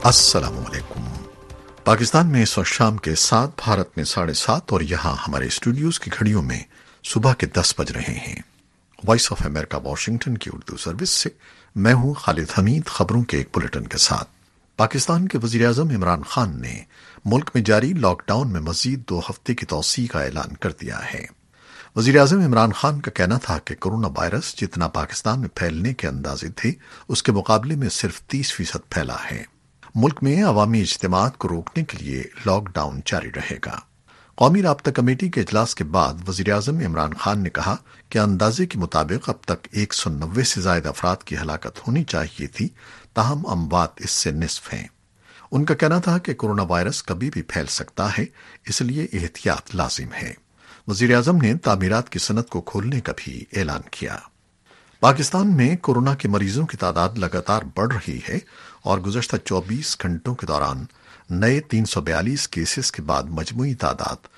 السلام علیکم۔ پاکستان میں اس وقت شام کے 7، بھارت میں 7:30 اور یہاں ہمارے اسٹوڈیوز کی گھڑیوں میں صبح کے 10 بج رہے ہیں۔ وائس آف امریکہ واشنگٹن کی اردو سروس سے میں ہوں خالد حمید، خبروں کے ایک بلیٹن کے ساتھ۔ پاکستان کے وزیراعظم عمران خان نے ملک میں جاری لاک ڈاؤن میں مزید 2 ہفتے کی توسیع کا اعلان کر دیا ہے۔ وزیراعظم عمران خان کا کہنا تھا کہ کورونا وائرس جتنا پاکستان میں پھیلنے کے اندازے تھے، اس کے مقابلے میں صرف 30% پھیلا ہے۔ ملک میں عوامی اجتماعات کو روکنے کے لیے لاک ڈاؤن جاری رہے گا۔ قومی رابطہ کمیٹی کے اجلاس کے بعد وزیراعظم عمران خان نے کہا کہ اندازے کے مطابق اب تک 190 سے زائد افراد کی ہلاکت ہونی چاہیے تھی، تاہم اموات اس سے نصف ہیں۔ ان کا کہنا تھا کہ کورونا وائرس کبھی بھی پھیل سکتا ہے، اس لیے احتیاط لازم ہے۔ وزیراعظم نے تعمیرات کی صنعت کو کھولنے کا بھی اعلان کیا۔ پاکستان میں کورونا کے مریضوں کی تعداد لگاتار بڑھ رہی ہے اور گزشتہ 24 گھنٹوں کے دوران نئے 342 کیسز کے بعد مجموعی تعداد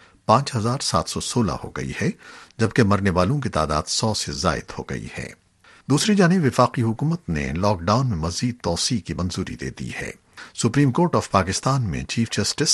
5716 ہو گئی ہے، جبکہ مرنے والوں کی تعداد 100 سے زائد ہو گئی ہے۔ دوسری جانب وفاقی حکومت نے لاک ڈاؤن میں مزید توسیع کی منظوری دے دی ہے۔ سپریم کورٹ آف پاکستان میں چیف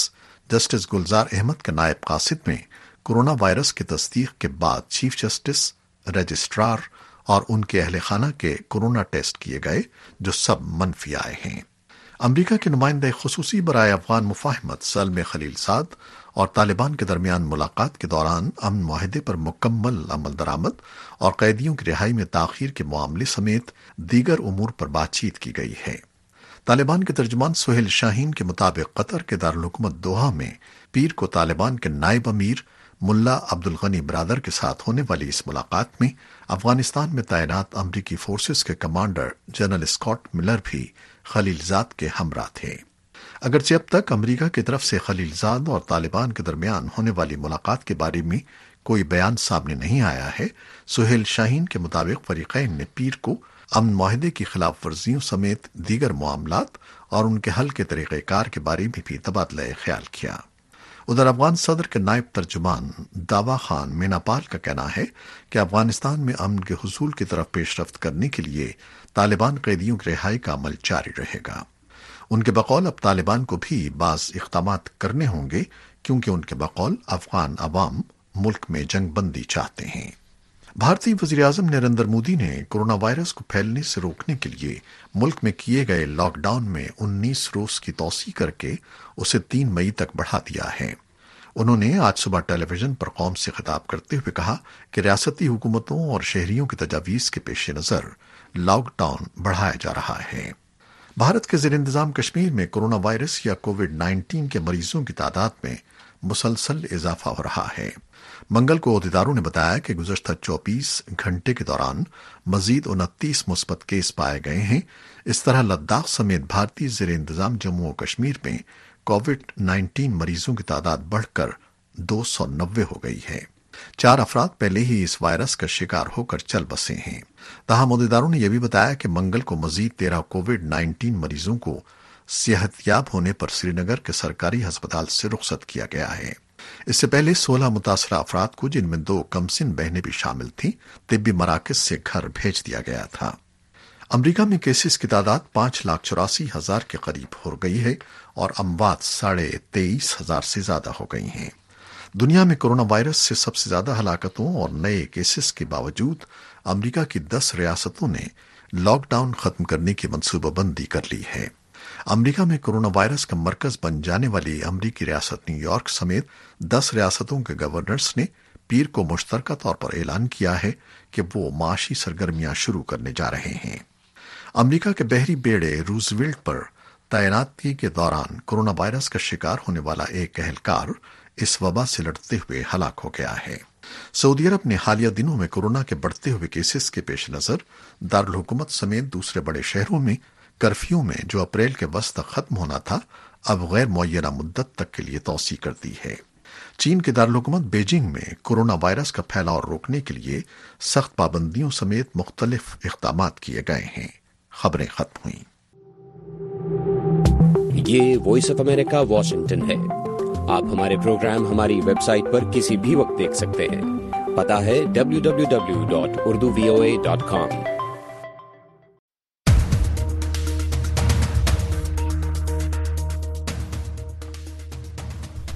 جسٹس گلزار احمد کے نائب قاصد میں کورونا وائرس کی تصدیق کے بعد چیف جسٹس، رجسٹرار اور ان کے اہل خانہ کے کورونا ٹیسٹ کیے گئے، جو سب منفی آئے ہیں۔ امریکہ کے نمائندہ خصوصی برائے افغان مفاہمت سلم خلیلزاد اور طالبان کے درمیان ملاقات کے دوران امن معاہدے پر مکمل عمل درآمد اور قیدیوں کی رہائی میں تاخیر کے معاملے سمیت دیگر امور پر بات چیت کی گئی ہے۔ طالبان کے ترجمان سہیل شاہین کے مطابق قطر کے دارالحکومت دوحہ میں پیر کو طالبان کے نائب امیر ملا عبدالغنی برادر کے ساتھ ہونے والی اس ملاقات میں افغانستان میں تعینات امریکی فورسز کے کمانڈر جنرل اسکاٹ ملر بھی خلیلزاد کے ہمراہ تھے۔ اگرچہ اب تک امریکہ کی طرف سے خلیلزاد اور طالبان کے درمیان ہونے والی ملاقات کے بارے میں کوئی بیان سامنے نہیں آیا ہے، سہیل شاہین کے مطابق فریقین نے پیر کو امن معاہدے کی خلاف ورزیوں سمیت دیگر معاملات اور ان کے حل کے طریقہ کار کے بارے میں بھی تبادلہ خیال کیا۔ ادھر افغان صدر کے نائب ترجمان داوا خان میناپال کا کہنا ہے کہ افغانستان میں امن کے حصول کی طرف پیش رفت کرنے کے لیے طالبان قیدیوں کی رہائی کا عمل جاری رہے گا۔ ان کے بقول اب طالبان کو بھی بعض اقدامات کرنے ہوں گے، کیونکہ ان کے بقول افغان عوام ملک میں جنگ بندی چاہتے ہیں۔ بھارتی وزیراعظم نریندر مودی نے کورونا وائرس کو پھیلنے سے روکنے کے لیے ملک میں کیے گئے لاک ڈاؤن میں 19 روز کی توسیع کر کے اسے 3 مئی تک بڑھا دیا ہے۔ انہوں نے آج صبح ٹیلی ویژن پر قوم سے خطاب کرتے ہوئے کہا کہ ریاستی حکومتوں اور شہریوں کی تجاویز کے پیش نظر لاک ڈاؤن بڑھایا جا رہا ہے۔ بھارت کے زیر انتظام کشمیر میں کورونا وائرس یا کووڈ-19 کے مریضوں کی تعداد میں مسلسل اضافہ ہو رہا ہے۔ منگل کو عہدیداروں نے بتایا کہ گزشتہ 24 گھنٹے کے دوران مزید 29 مثبت کیس پائے گئے ہیں۔ اس طرح لداخ سمیت بھارتی زیر انتظام جموں و کشمیر میں کووڈ-19 مریضوں کی تعداد بڑھ کر 290 ہو گئی ہے۔ 4 افراد پہلے ہی اس وائرس کا شکار ہو کر چل بسے ہیں۔ تاہم عہدیداروں نے یہ بھی بتایا کہ منگل کو مزید 13 کووڈ-19 مریضوں کو صحت یاب ہونے پر سری نگر کے سرکاری ہسپتال سے رخصت کیا گیا ہے۔ اس سے پہلے 16 متاثرہ افراد کو، جن میں 2 کمسن بہنیں بھی شامل تھیں، طبی مراکز سے گھر بھیج دیا گیا تھا۔ امریکہ میں کیسز کی تعداد 5,84,000 کے قریب ہو گئی ہے اور اموات 23,500 سے زیادہ ہو گئی ہیں۔ دنیا میں کورونا وائرس سے سب سے زیادہ ہلاکتوں اور نئے کیسز کے باوجود امریکہ کی 10 ریاستوں نے لاک ڈاؤن ختم کرنے کی منصوبہ بندی کر لی ہے۔ امریکہ میں کورونا وائرس کا مرکز بن جانے والی امریکی ریاست نیو یارک سمیت 10 ریاستوں کے گورنرز نے پیر کو مشترکہ طور پر اعلان کیا ہے کہ وہ معاشی سرگرمیاں شروع کرنے جا رہے ہیں۔ امریکہ کے بحری بیڑے روزویلٹ پر تعیناتی کے دوران کورونا وائرس کا شکار ہونے والا ایک اہلکار اس وبا سے لڑتے ہوئے ہلاک ہو گیا ہے۔ سعودی عرب نے حالیہ دنوں میں کورونا کے بڑھتے ہوئے کیسز کے پیش نظر دارالحکومت سمیت دوسرے بڑے شہروں میں کرفیو میں، جو اپریل کے وسط تک ختم ہونا تھا، اب غیر معینہ مدت تک کے لیے توسیع کر دی ہے۔ چین کے دارالحکومت بیجنگ میں کورونا وائرس کا پھیلاؤ روکنے کے لیے سخت پابندیوں سمیت مختلف اقدامات کیے گئے ہیں۔ خبریں ختم ہوئیں۔ یہ وائس آف امریکہ واشنگٹن ہے۔ آپ ہمارے پروگرام ہماری ویب سائٹ پر کسی بھی وقت دیکھ سکتے ہیں۔ پتہ ہے www.urduvoa.com۔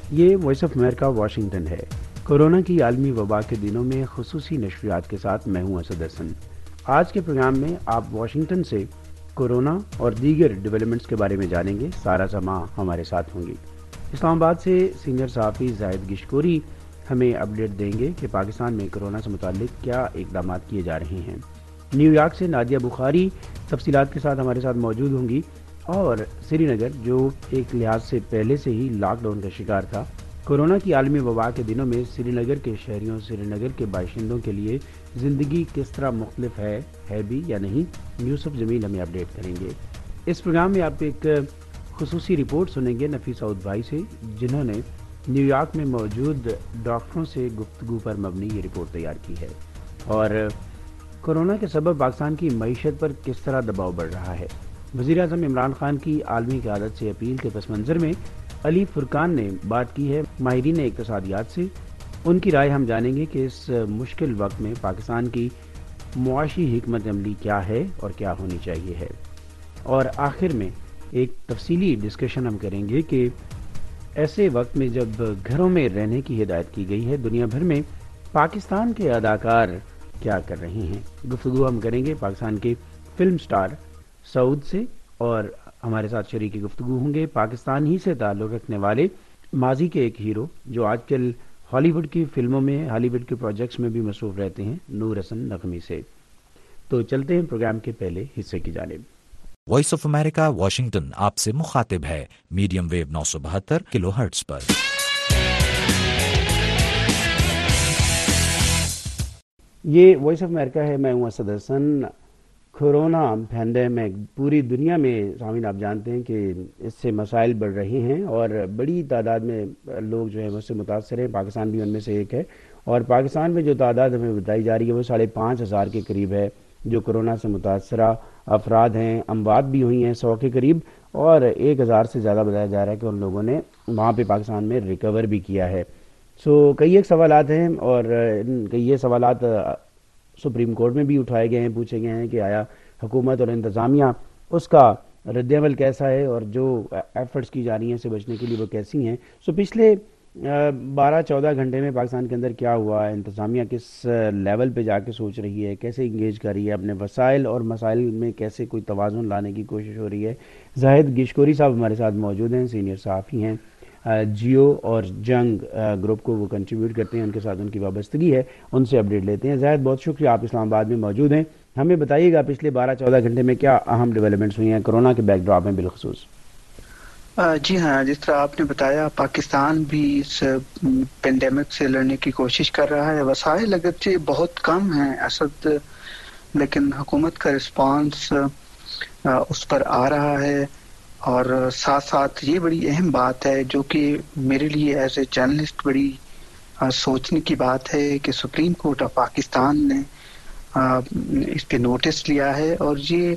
یہ وائس آف امریکہ واشنگٹن ہے۔ کورونا کی عالمی وبا کے دنوں میں خصوصی نشریات کے ساتھ میں ہوں اسد حسن۔ آج کے پروگرام میں آپ واشنگٹن سے کورونا اور دیگر ڈیولپمنٹس کے بارے میں جانیں گے۔ سارا جماع ہمارے ساتھ ہوں گی۔ اسلام آباد سے سینئر صحافی زاہد گشکوری ہمیں اپڈیٹ دیں گے کہ پاکستان میں کورونا سے متعلق کیا اقدامات کیے جا رہے ہیں۔ نیو یارک سے نادیہ بخاری تفصیلات کے ساتھ ہمارے ساتھ موجود ہوں گی، اور سری نگر جو ایک لحاظ سے پہلے سے ہی لاک ڈاؤن کا شکار تھا، کورونا کی عالمی وبا کے دنوں میں سری نگر کے شہریوں، سری نگر کے باشندوں کے لیے زندگی کس طرح مختلف ہے بھی یا نہیں، یوسف جمیل ہمیں اپڈیٹ کریں گے۔ اس پروگرام میں آپ ایک خصوصی رپورٹ سنیں گے نفیس سعود بھائی سے، جنہوں نے نیو یارک میں موجود ڈاکٹروں سے گفتگو پر مبنی یہ رپورٹ تیار کی ہے، اور کورونا کے سبب پاکستان کی معیشت پر کس طرح دباؤ بڑھ رہا ہے۔ وزیر اعظم عمران خان کی عالمی قیادت سے اپیل کے پس منظر میں علی فرقان نے بات کی ہے ماہرین اقتصادیات سے۔ ان کی رائے ہم جانیں گے کہ اس مشکل وقت میں پاکستان کی معاشی حکمت عملی کیا ہے اور کیا ہونی چاہیے ہے، اور آخر میں ایک تفصیلی ڈسکشن ہم کریں گے کہ ایسے وقت میں جب گھروں میں رہنے کی ہدایت کی گئی ہے، دنیا بھر میں پاکستان کے اداکار کیا کر رہے ہیں۔ گفتگو ہم کریں گے پاکستان کے فلم سٹار سعود سے، اور ہمارے ساتھ شریک گفتگو ہوں گے پاکستان ہی سے تعلق رکھنے والے ماضی کے ایک ہیرو جو آج کل ہالی ووڈ کی فلموں میں، ہالی ووڈ کے پروجیکٹس میں بھی مصروف رہتے ہیں، نور حسن نغمی سے۔ تو چلتے ہیں پروگرام کے پہلے حصے کی جانب۔ وائس آف امریکہ واشنگٹن آپ سے مخاطب ہے میڈیم ویو 972 کلو ہرٹز پر۔ یہ وائس آف امریکہ ہے، میں ہوں اسد حسن۔ کورونا پینڈیمک پوری دنیا میں، سامعین آپ جانتے ہیں کہ اس سے مسائل بڑھ رہے ہیں، اور بڑی تعداد میں لوگ جو ہیں اس سے متاثر ہیں، پاکستان بھی ان میں سے ایک ہے۔ اور پاکستان میں جو تعداد ہمیں بتائی جا رہی ہے وہ 5,500 کے قریب ہے جو کورونا سے متاثرہ افراد ہیں۔ اموات بھی ہوئی ہیں 100 کے قریب، اور 1,000 سے زیادہ بتایا جا رہا ہے کہ ان لوگوں نے وہاں پہ پاکستان میں ریکور بھی کیا ہے۔ کئی ایک سوالات ہیں، اور یہ سوالات سپریم کورٹ میں بھی اٹھائے گئے ہیں، پوچھے گئے ہیں کہ آیا حکومت اور انتظامیہ اس کا رد عمل کیسا ہے، اور جو ایفرٹس کی جا رہی ہیں اس سے بچنے کے لیے وہ کیسی ہیں۔ پچھلے 12-14 گھنٹے میں پاکستان کے اندر کیا ہوا، انتظامیہ کس لیول پہ جا کے سوچ رہی ہے، کیسے انگیج کر رہی ہے، اپنے وسائل اور مسائل میں کیسے کوئی توازن لانے کی کوشش ہو رہی ہے۔ زاہد گشکوری صاحب ہمارے ساتھ موجود ہیں، سینئر صحافی ہیں، جیو اور جنگ گروپ کو وہ کنٹریبیوٹ کرتے ہیں، ان کے ساتھ ان کی وابستگی ہے، ان سے اپڈیٹ لیتے ہیں۔ زاہد بہت شکریہ، آپ اسلام آباد میں موجود ہیں، ہمیں بتائیے گا پچھلے 12-14 گھنٹے میں کیا اہم ڈیولپمنٹس ہوئی ہیں کورونا کے بیک ڈراپ میں بالخصوص۔ جی ہاں، جس طرح آپ نے بتایا پاکستان بھی اس پینڈیمک سے لڑنے کی کوشش کر رہا ہے۔ وسائل اگرچہ بہت کم ہیں اسد، لیکن حکومت کا رسپانس اس پر آ رہا ہے، اور ساتھ ساتھ یہ بڑی اہم بات ہے جو کہ میرے لیے ایز اے جرنلسٹ بڑی سوچنے کی بات ہے کہ سپریم کورٹ آف پاکستان نے اس پہ نوٹس لیا ہے، اور یہ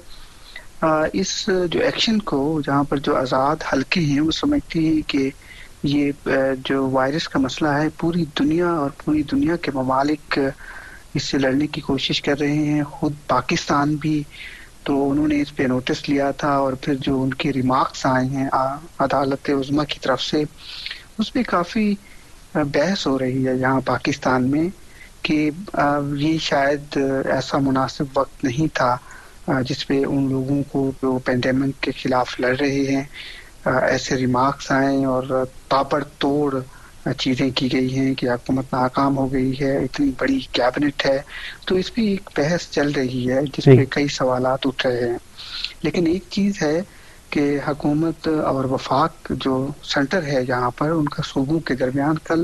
اس جو ایکشن کو، جہاں پر جو آزاد حلقے ہیں وہ سمجھتے ہیں کہ یہ جو وائرس کا مسئلہ ہے پوری دنیا اور پوری دنیا کے ممالک اس سے لڑنے کی کوشش کر رہے ہیں، خود پاکستان بھی، تو انہوں نے اس پہ نوٹس لیا تھا، اور پھر جو ان کے ریمارکس آئے ہیں عدالت عظمیٰ کی طرف سے، اس پہ کافی بحث ہو رہی ہے یہاں پاکستان میں کہ یہ شاید ایسا مناسب وقت نہیں تھا جس پہ ان لوگوں کو جو پینڈیمک کے خلاف لڑ رہے ہیں ایسے ریمارکس آئیں اور تابڑ توڑ چیزیں کی گئی ہیں کہ حکومت ناکام ہو گئی ہے، اتنی بڑی کیبنٹ ہے، تو اس پہ ایک بحث چل رہی ہے جس پہ کئی سوالات اٹھ رہے ہیں۔ لیکن ایک چیز ہے کہ حکومت اور وفاق جو سینٹر ہے یہاں پر، ان کا صوبوں کے درمیان کل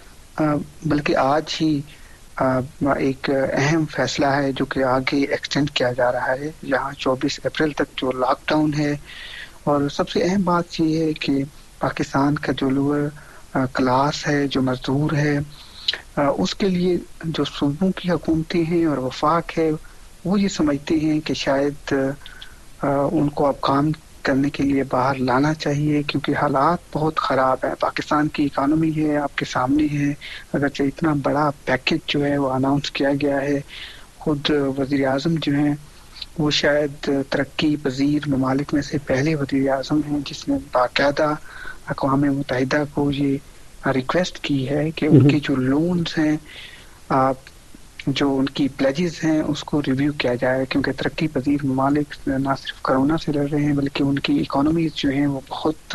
بلکہ آج ہی ایک اہم فیصلہ ہے جو کہ آگے ایکسٹینڈ کیا جا رہا ہے، یہاں 24 اپریل تک جو لاک ڈاؤن ہے، اور سب سے اہم بات یہ ہے کہ پاکستان کا جو لوور کلاس ہے، جو مزدور ہے، اس کے لیے جو صوبوں کی حکومتیں ہیں اور وفاق ہے وہ یہ سمجھتے ہیں کہ شاید ان کو اب کام کرنے کے لیے باہر لانا چاہیے، کیونکہ حالات بہت خراب ہیں۔ پاکستان کی اکانومی ہے آپ کے سامنے ہے، اگرچہ اتنا بڑا پیکج جو ہے وہ اناؤنس کیا گیا ہے، خود وزیر اعظم جو ہیں وہ شاید ترقی پذیر ممالک میں سے پہلے وزیر اعظم ہیں جس نے باقاعدہ اقوام متحدہ کو یہ ریکویسٹ کی ہے کہ ان کے جو لونز ہیں جو ان کی پلیجز ہیں اس کو ریویو کیا جائے، کیونکہ ترقی پذیر ممالک نہ صرف کرونا سے لڑ رہے ہیں بلکہ ان کی اکانومیز جو ہیں وہ بہت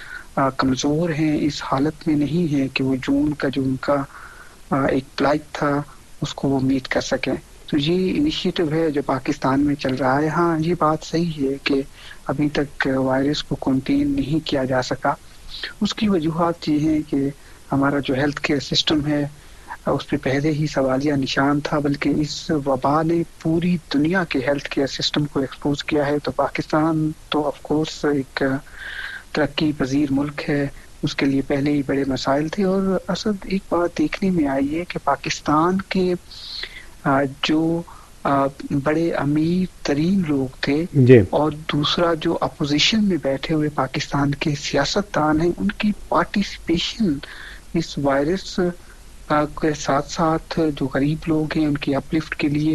کمزور ہیں، اس حالت میں نہیں ہے کہ وہ جون کا جو ان کا ایک پلائٹ تھا اس کو وہ میٹ کر سکیں. تو یہ انیشیٹو ہے جو پاکستان میں چل رہا ہے. ہاں یہ بات صحیح ہے کہ ابھی تک وائرس کو کنٹین نہیں کیا جا سکا. اس کی وجوہات یہ ہیں کہ ہمارا جو ہیلتھ کیئر سسٹم ہے اس پہ پہلے ہی سوالیہ نشان تھا، بلکہ اس وبا نے پوری دنیا کے ہیلتھ کیئر سسٹم کو ایکسپوز کیا ہے. تو پاکستان تو آف کورس ایک ترقی پذیر ملک ہے، اس کے لیے پہلے ہی بڑے مسائل تھے. اور اسد ایک بات دیکھنے میں آئی ہے کہ پاکستان کے جو بڑے امیر ترین لوگ تھے اور دوسرا جو اپوزیشن میں بیٹھے ہوئے پاکستان کے سیاستدان ہیں، ان کی پارٹیسپیشن اس وائرس کے ساتھ ساتھ جو غریب لوگ ہیں ان کی اپلفٹ کے لیے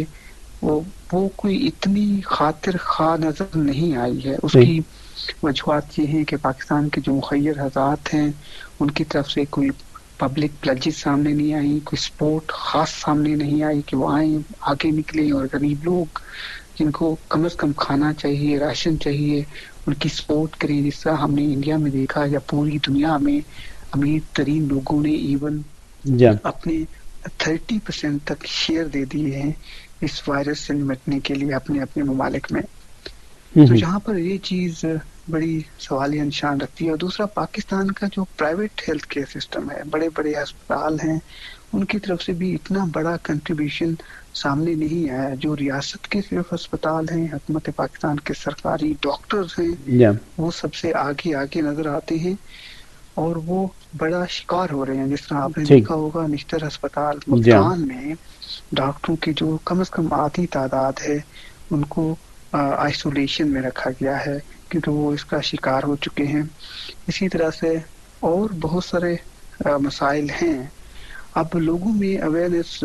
وہ کوئی اتنی خاطر خواہ نظر نہیں آئی ہے. اس کی وجوہات یہ ہیں کہ پاکستان کے جو مخیر حضرات ہیں ان کی طرف سے کوئی پبلک پلیجز سامنے نہیں آئی، کوئی سپورٹ خاص سامنے نہیں آئی کہ وہ آئیں آگے نکلیں اور غریب لوگ جن کو کم از کم کھانا چاہیے، راشن چاہیے، ان کی سپورٹ کریں. جس طرح ہم نے انڈیا میں دیکھا یا پوری دنیا میں امیر ترین لوگوں نے ایون اپنے 30% تک شیئر دے دیے ہیں اس وائرس سے نمٹنے کے لیے اپنے اپنے ممالک میں. تو جہاں پر یہ چیز بڑی سوالیہ نشان رکھتی ہے. اور دوسرا پاکستان کا جو پرائیویٹ ہیلتھ کیئر سسٹم ہے، بڑے بڑے ہسپتال ہیں، ان کی طرف سے بھی اتنا بڑا کنٹریبیوشن سامنے نہیں آیا. جو ریاست کے صرف ہسپتال ہیں، حکومت پاکستان کے سرکاری ڈاکٹرز ہیں، وہ سب سے آگے آگے نظر آتے ہیں اور وہ بڑا شکار ہو رہے ہیں. جس طرح آپ نے دیکھا ہوگا نشتر ہسپتال ملتان میں ڈاکٹروں کی جو کم از کم آدھی تعداد ہے ان کو آئسولیشن میں رکھا گیا ہے کیونکہ وہ اس کا شکار ہو چکے ہیں. اسی طرح سے اور بہت سارے مسائل ہیں. اب لوگوں میں اویئرنیس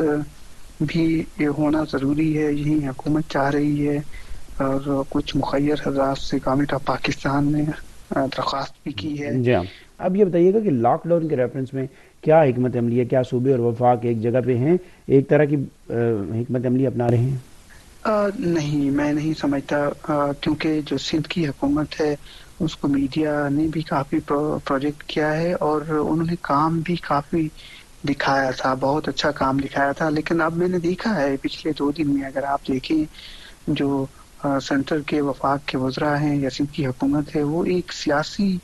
بھی ہونا ضروری ہے، یہی حکومت چاہ رہی ہے اور کچھ مخیر حضرات سے گورنمنٹ آف پاکستان نے درخواست بھی کی ہے. جی ہاں، اب یہ بتائیے گا کہ لاک ڈاؤن کے ریفرنس میں کیا حکمت عملی ہے؟ کیا صوبے اور وفاق ایک جگہ پہ ہیں، ایک طرح کی حکمت عملی اپنا رہے ہیں؟ نہیں، میں نہیں سمجھتا، کیونکہ جو سندھ کی حکومت ہے اس کو میڈیا نے بھی کافی پروجیکٹ کیا ہے اور انہوں نے کام بھی کافی دکھایا تھا، بہت اچھا کام دکھایا تھا. لیکن اب میں نے دیکھا ہے پچھلے 2 دن میں اگر آپ دیکھیں جو سینٹر کے وفاق کے وزراء ہیں یا سندھ کی حکومت ہے وہ ایک سیاسی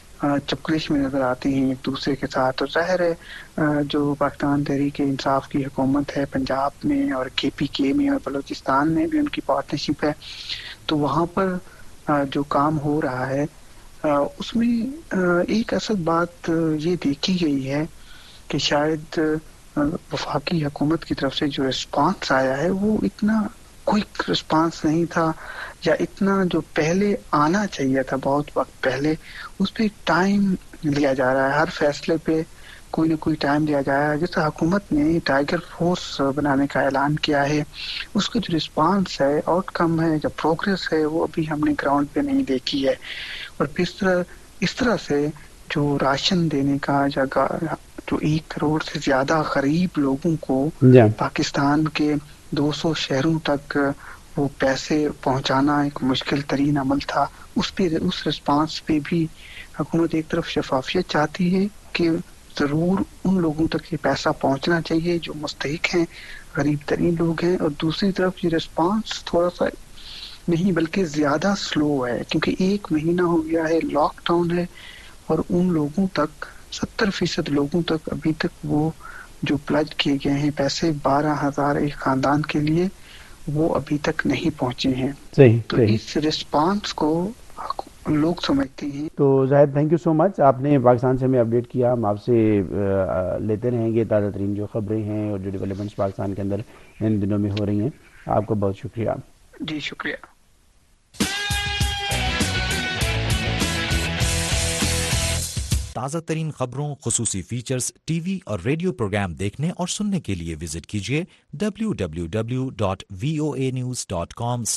چپکلش میں نظر آتے ہیں ایک دوسرے کے ساتھ. اور ظاہر ہے جو پاکستان تحریک انصاف کی حکومت ہے پنجاب میں اور KPK میں اور بلوچستان میں بھی ان کی پارٹنرشپ ہے، تو وہاں پر جو کام ہو رہا ہے اس میں ایک اصل بات یہ دیکھی گئی ہے کہ شاید وفاقی حکومت کی طرف سے جو رسپانس آیا ہے وہ اتنا کوئک رسپانس نہیں تھا، یا اتنا جو پہلے آنا چاہیے تھا بہت وقت پہلے، اس پہ ٹائم لیا جا رہا ہے. ہر فیصلے پہ کوئی نہ کوئی ٹائم لیا جا رہا ہے. جیسے حکومت نے ٹائیگر فورس بنانے کا اعلان کیا ہے، اس کا جو رسپانس ہے، آؤٹ کم ہے، جو پروگریس ہے، وہ ابھی ہم نے گراؤنڈ پہ نہیں دیکھی ہے. اور پھر اس طرح سے جو راشن دینے کا جو 1 کروڑ سے زیادہ غریب لوگوں کو پاکستان کے 200 شہروں تک وہ پیسے پہنچانا ایک مشکل ترین عمل تھا، اس رسپانس پہ بھی حکومت ایک طرف شفافیت چاہتی ہے کہ ضرور ان لوگوں تک یہ پیسہ پہنچنا چاہیے جو مستحق ہیں، غریب ترین لوگ ہیں، اور دوسری طرف یہ رسپانس تھوڑا سا نہیں بلکہ زیادہ سلو ہے کیونکہ 1 مہینہ ہو گیا ہے، لاک ڈاؤن ہے، اور ان لوگوں تک 70% لوگوں تک ابھی تک وہ جو پلج کیے گئے ہیں پیسے 12,000 ایک خاندان کے لیے وہ ابھی تک نہیں پہنچے ہیں. تو اس رسپانس کو لوگ سمجھتے ہیں. تو زاہد تھینک یو سو مچ، آپ نے پاکستان سے ہمیں اپڈیٹ کیا. ہم آپ سے لیتے رہیں گے تازہ ترین جو خبریں ہیں اور جو ڈیولپمنٹس پاکستان کے اندر ان دنوں میں ہو رہی ہیں. آپ کو بہت شکریہ. جی شکریہ. تازہ ترین خبروں، خصوصی فیچرز، ٹی وی اور ریڈیو پروگرام دیکھنے اور سننے کے لیے وزٹ کیجیے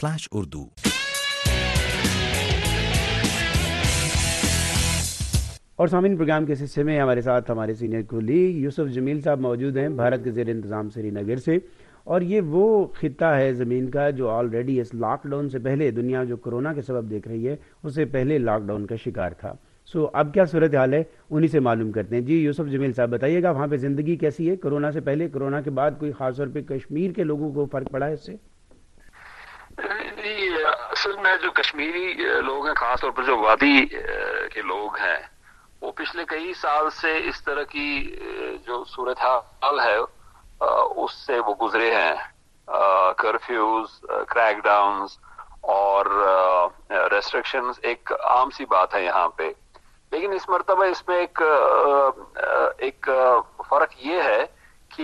www.voanews.com/urdu. اور سامعین، پروگرام کے اس حصے میں ہمارے ساتھ ہمارے سینئر کولیگ یوسف جمیل صاحب موجود ہیں بھارت کے زیر انتظام سری نگر سے، اور یہ وہ خطہ ہے زمین کا جو آلریڈی اس لاک ڈاؤن سے پہلے دنیا جو کورونا کے سبب دیکھ رہی ہے اس سے پہلے لاک ڈاؤن کا شکار تھا. اب کیا صورتحال ہے انہی سے معلوم کرتے ہیں. جی یوسف جمیل صاحب بتائیے گا، وہاں پہ زندگی کیسی ہے؟ کورونا سے پہلے، کورونا کے بعد کوئی خاص طور پہ کشمیر کے لوگوں کو فرق پڑا ہے اس سے؟ جی، اصل میں جو کشمیری لوگ ہیں، خاص طور پر جو وادی کے لوگ ہیں، وہ پچھلے کئی سال سے اس طرح کی جو صورتحال ہے اس سے وہ گزرے ہیں. کرفیوز، کریک ڈاؤنز اور ریسٹرکشنز ایک عام سی بات ہے یہاں پہ. لیکن اس مرتبہ اس میں ایک فرق یہ ہے کہ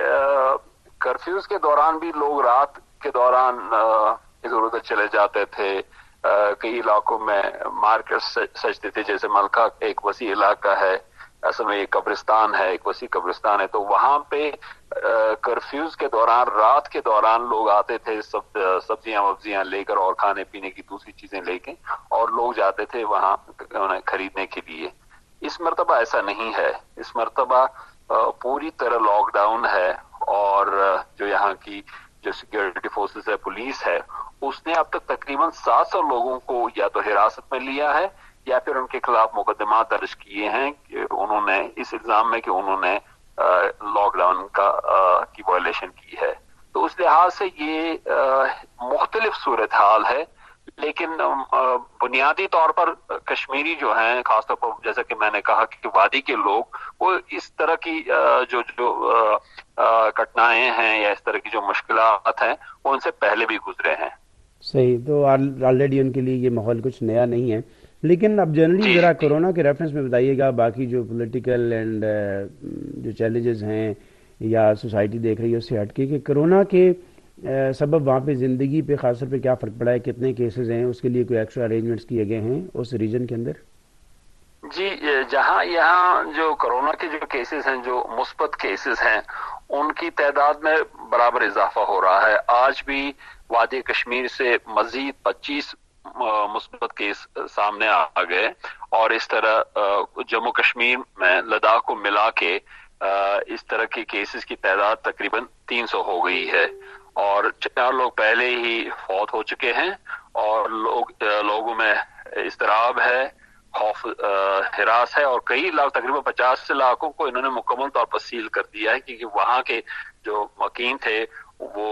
کرفیوز کے دوران بھی لوگ رات کے دوران ادھر ادھر چلے جاتے تھے. کئی علاقوں میں مارکیٹ سجتے تھے، جیسے ملکہ ایک وسیع علاقہ ہے، اصل میں ایک قبرستان ہے، ایک وسیع قبرستان ہے، تو وہاں پہ کرفیوز کے دوران، رات کے دوران لوگ آتے تھے سبزیاں وبزیاں لے کر اور کھانے پینے کی دوسری چیزیں لے کے، اور لوگ جاتے تھے وہاں خریدنے کے لیے. اس مرتبہ ایسا نہیں ہے. اس مرتبہ پوری طرح لاک ڈاؤن ہے، اور جو یہاں کی جو سیکیورٹی فورسز ہے، پولیس ہے، اس نے اب تک تقریباً 700 لوگوں کو یا تو حراست میں لیا ہے یا پھر ان کے خلاف مقدمات درج کیے ہیں کہ انہوں نے اس الزام میں کہ انہوں نے لاک ڈاؤن کی وائلیشن کی ہے. تو اس لحاظ سے یہ مختلف صورتحال ہے. لیکن بنیادی طور پر کشمیری جو ہیں، خاص طور پر جیسا کہ میں نے کہا کہ وادی کے لوگ، وہ اس طرح کی جو کٹنائیں ہیں یا اس طرح کی جو مشکلات ہیں وہ ان سے پہلے بھی گزرے ہیں. صحیح. تو آلریڈی ان کے لیے یہ ماحول کچھ نیا نہیں ہے. لیکن اب جنرلی ذرا کورونا کے ریفرنس میں بتائیے گا، باقی جو پولیٹیکل اینڈ جو چیلنجز ہیں یا سوسائٹی دیکھ رہی ہے اس سے ہٹ کے، کہ کورونا کے سبب وہاں پہ زندگی پہ خاص طور پہ کیا فرق پڑا ہے؟ کتنے کیسز ہیں؟ اس کے لیے کوئی ایکسٹرا ارینجمنٹس کیے گئے ہیں اس ریجن کے اندر؟ جی، جہاں یہاں جو کورونا کے جو کیسز ہیں، جو مثبت کیسز ہیں، ان کی تعداد میں برابر اضافہ ہو رہا ہے. آج بھی وادی کشمیر سے مزید 25 مثبت کیس سامنے آ گئے، اور اس طرح جموں کشمیر میں لداخ کو ملا کے اس طرح کے کیسز کی تعداد تقریباً 300 ہو گئی ہے، اور 4 لوگ پہلے ہی فوت ہو چکے ہیں، اور لوگوں میں اضطراب ہے، خوف ہراس ہے، اور کئی لاکھ، تقریباً 50 علاقوں کو انہوں نے مکمل طور پر سیل کر دیا ہے، کیونکہ وہاں کے جو مکین تھے وہ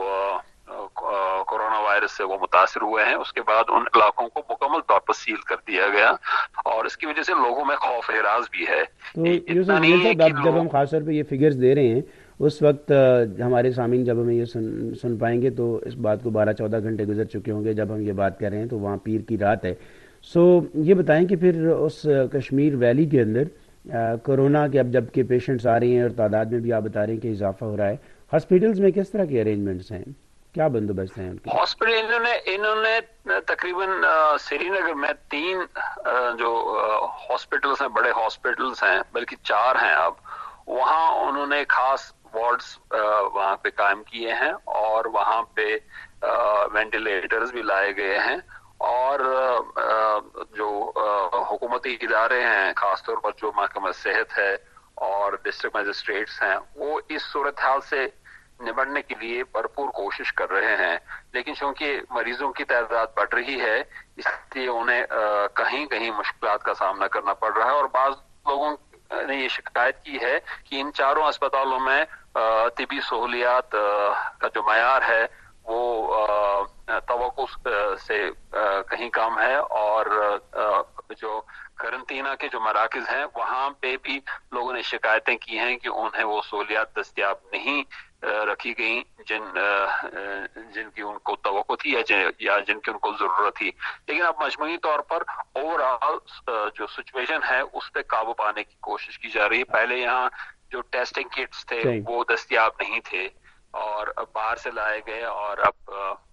کورونا وائرس سے وہ متاثر ہوئے ہیں. اس کے بعد ان علاقوں کو مکمل طور پر سیل کر دیا گیا، اور اس کی وجہ سے لوگوں میں خوف ہراس بھی ہے. تو یوسف جمیل صاحب، جب ہم خاص طور پہ یہ فگرز دے رہے ہیں، اس وقت ہمارے سامعین جب ہمیں یہ سن پائیں گے تو اس بات کو 12-14 گھنٹے گزر چکے ہوں گے جب ہم یہ بات کر رہے ہیں، تو وہاں پیر کی رات ہے. یہ بتائیں کہ پھر اس کشمیر ویلی کے اندر کورونا کے اب جب کہ پیشنٹس آ رہے ہیں اور تعداد میں بھی آپ بتا رہے ہیں کہ اضافہ ہو رہا ہے، ہاسپٹلز میں کس طرح کے ارینجمنٹس ہیں؟ کیا بندوبست ہیں ان کے؟ ہاسپٹل انہوں نے تقریباً سری نگر میں 3 جو ہاسپٹلز ہیں، بڑے ہاسپٹلز ہیں، بلکہ 4 ہیں اب، وہاں انہوں نے خاص وارڈز وہاں پہ قائم کیے ہیں، اور وہاں پہ وینٹیلیٹرز بھی لائے گئے ہیں. اور جو حکومتی ادارے ہیں، خاص طور پر جو محکمہ صحت ہے اور ڈسٹرکٹ مجسٹریٹس ہیں، وہ اس صورتحال سے نمٹنے کے لیے بھرپور کوشش کر رہے ہیں. لیکن چونکہ مریضوں کی تعداد بڑھ رہی ہے، اس لیے انہیں کہیں کہیں مشکلات کا سامنا کرنا پڑ رہا ہے. اور بعض لوگوں نے یہ شکایت کی ہے کہ ان 4 اسپتالوں میں طبی سہولیات کا جو معیار ہے وہ توقع سے کہیں کم ہے، اور جو قرنطینہ کے جو مراکز ہیں وہاں پہ بھی لوگوں نے شکایتیں کی ہیں کہ انہیں وہ سہولیات دستیاب نہیں رکھی گئیں جن کی ان کو توقع تھی یا جن کی ان کو ضرورت تھی. لیکن اب مجموعی طور پر اوور آل جو سچویشن ہے اس پہ قابو پانے کی کوشش کی جا رہی ہے. پہلے یہاں جو ٹیسٹنگ کٹس تھے وہ دستیاب نہیں تھے اور اب باہر سے لائے گئے، اور اب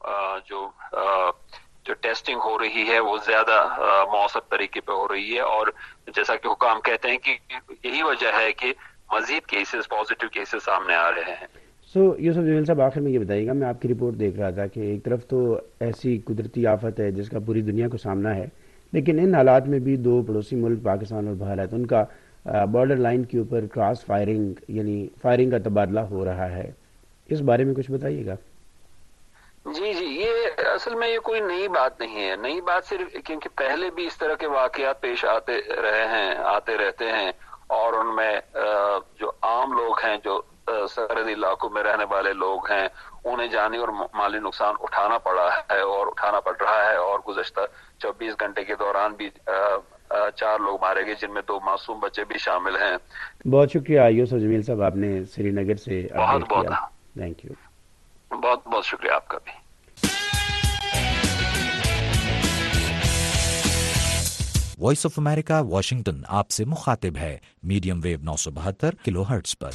جو ٹیسٹنگ ہو رہی ہے وہ زیادہ مؤثر طریقے پہ ہو رہی ہے. اور جیسا کہ حکام کہتے ہیں کہ یہی وجہ ہے کہ مزید کیسز، پازیٹیو کیسز سامنے آ رہے ہیں. یوسف جمیل صاحب، آخر میں یہ بتائیے گا، میں آپ کی رپورٹ دیکھ رہا تھا کہ ایک طرف تو ایسی قدرتی آفت ہے جس کا پوری دنیا کو سامنا ہے، لیکن ان حالات میں بھی دو پڑوسی ملک پاکستان اور بھارت، ان کا بارڈر لائن کے اوپر کراس فائرنگ یعنی فائرنگ کا تبادلہ ہو رہا ہے، اس بارے میں کچھ بتائیے گا۔ جی یہ اصل میں یہ کوئی نئی بات نہیں ہے، نئی بات صرف کیونکہ پہلے بھی اس طرح کے واقعات پیش آتے رہتے ہیں، اور ان میں جو عام لوگ ہیں، جو سرحدی علاقوں میں رہنے والے لوگ ہیں، انہیں جانی اور مالی نقصان اٹھانا پڑا ہے اور اٹھانا پڑ رہا ہے، اور گزشتہ 24 گھنٹے کے دوران بھی 4 لوگ مارے گئے، جن میں 2 معصوم بچے بھی شامل ہیں۔ بہت شکریہ یوسف جمیل صاحب، آپ نے سری نگر سے بہت تھینک یو، بہت شکریہ آپ کا بھی۔ وائس آف امریکہ واشنگٹن آپ سے مخاطب ہے میڈیم ویو 972 کلو ہرٹز پر۔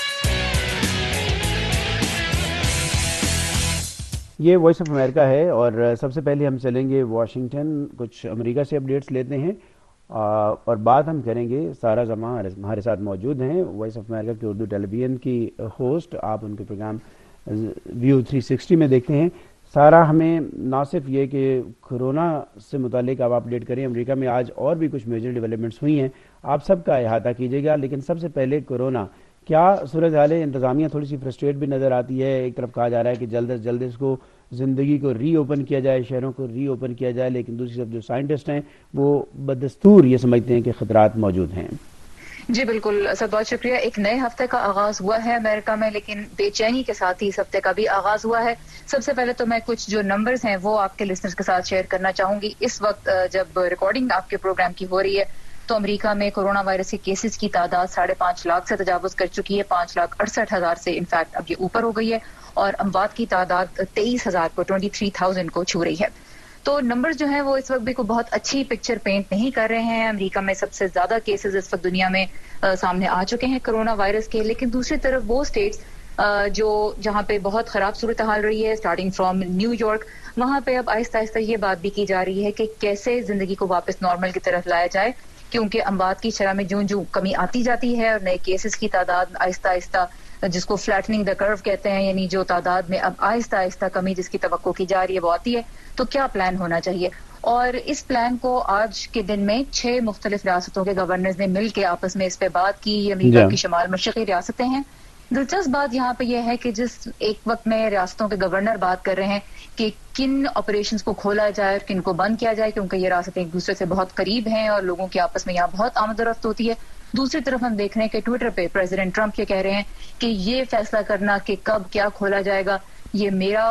یہ وائس آف امریکہ ہے، اور سب سے پہلے ہم چلیں گے واشنگٹن، کچھ امریکہ سے اپڈیٹس لیتے ہیں، اور بات ہم کریں گے سارہ زماں ہمارے ساتھ موجود ہیں، وائس آف امریکہ کی اردو ٹیلی ویژن کی ہوسٹ، آپ ان کے پروگرام ویو 360 میں دیکھتے ہیں۔ سارہ، ہمیں نہ صرف یہ کہ کورونا سے متعلق آپ اپڈیٹ کریں، امریکہ میں آج اور بھی کچھ میجر ڈیولپمنٹس ہوئی ہیں، آپ سب کا احاطہ کیجیے گا، لیکن سب سے پہلے کورونا کیا صورتحال ہے؟ انتظامیہ تھوڑی سی فرسٹریٹ بھی نظر آتی ہے، ایک طرف کہا جا رہا ہے کہ جلد از جلد اس کو زندگی کو ری اوپن کیا جائے، شہروں کو ری اوپن کیا جائے، لیکن دوسری طرف جو سائنٹسٹ ہیں وہ بدستور یہ سمجھتے ہیں کہ خطرات موجود ہیں۔ جی بالکل سر، بہت شکریہ۔ ایک نئے ہفتے کا آغاز ہوا ہے امریکہ میں، لیکن بے چینی کے ساتھ ہی اس ہفتے کا بھی آغاز ہوا ہے۔ سب سے پہلے تو میں کچھ جو نمبرز ہیں وہ آپ کے لسنرز کے ساتھ شیئر کرنا چاہوں گی۔ اس وقت جب ریکارڈنگ آپ کے پروگرام کی ہو رہی ہے تو امریکہ میں کورونا وائرس کے کیسز کی تعداد 5.5 لاکھ سے تجاوز کر چکی ہے، 5,68,000 سے انفیکٹ اب یہ اوپر ہو گئی ہے، اور اموات کی تعداد 23,000 کو 23,000 کو چھو رہی ہے۔ تو نمبر جو ہیں وہ اس وقت بھی کوئی بہت اچھی پکچر پینٹ نہیں کر رہے ہیں۔ امریکہ میں سب سے زیادہ کیسز اس وقت دنیا میں سامنے آ چکے ہیں کرونا وائرس کے، لیکن دوسری طرف وہ اسٹیٹس جہاں پہ بہت خراب صورتحال رہی ہے، اسٹارٹنگ فرام نیو یارک، وہاں پہ اب آہستہ آہستہ یہ بات بھی کی جا رہی ہے کہ کیسے زندگی کو واپس نارمل کی طرف لایا جائے، کیونکہ اموات کی شرح میں جوں کمی آتی جاتی ہے اور نئے کیسز کی تعداد آہستہ آہستہ، جس کو فلیٹننگ دا کرو کہتے ہیں، یعنی جو تعداد میں اب آہستہ آہستہ کمی جس کی توقع کی جا رہی ہے وہ آتی ہے، تو کیا پلان ہونا چاہیے؟ اور اس پلان کو آج کے دن میں 6 مختلف ریاستوں کے گورنرز نے مل کے آپس میں اس پہ بات کی۔ امریکہ کی شمال مشرقی ریاستیں ہیں۔ دلچسپ بات یہاں پہ یہ ہے کہ جس ایک وقت میں ریاستوں کے گورنر بات کر رہے ہیں کہ کن آپریشنز کو کھولا جائے اور کن کو بند کیا جائے، کیونکہ یہ ریاستیں ایک دوسرے سے بہت قریب ہیں اور لوگوں کی آپس میں یہاں بہت آمد و رفت ہوتی ہے، دوسری طرف ہم دیکھ رہے ہیں کہ ٹویٹر پہ پریزیڈنٹ ٹرمپ یہ کہہ رہے ہیں کہ یہ فیصلہ کرنا کہ کب کیا کھولا جائے گا یہ میرا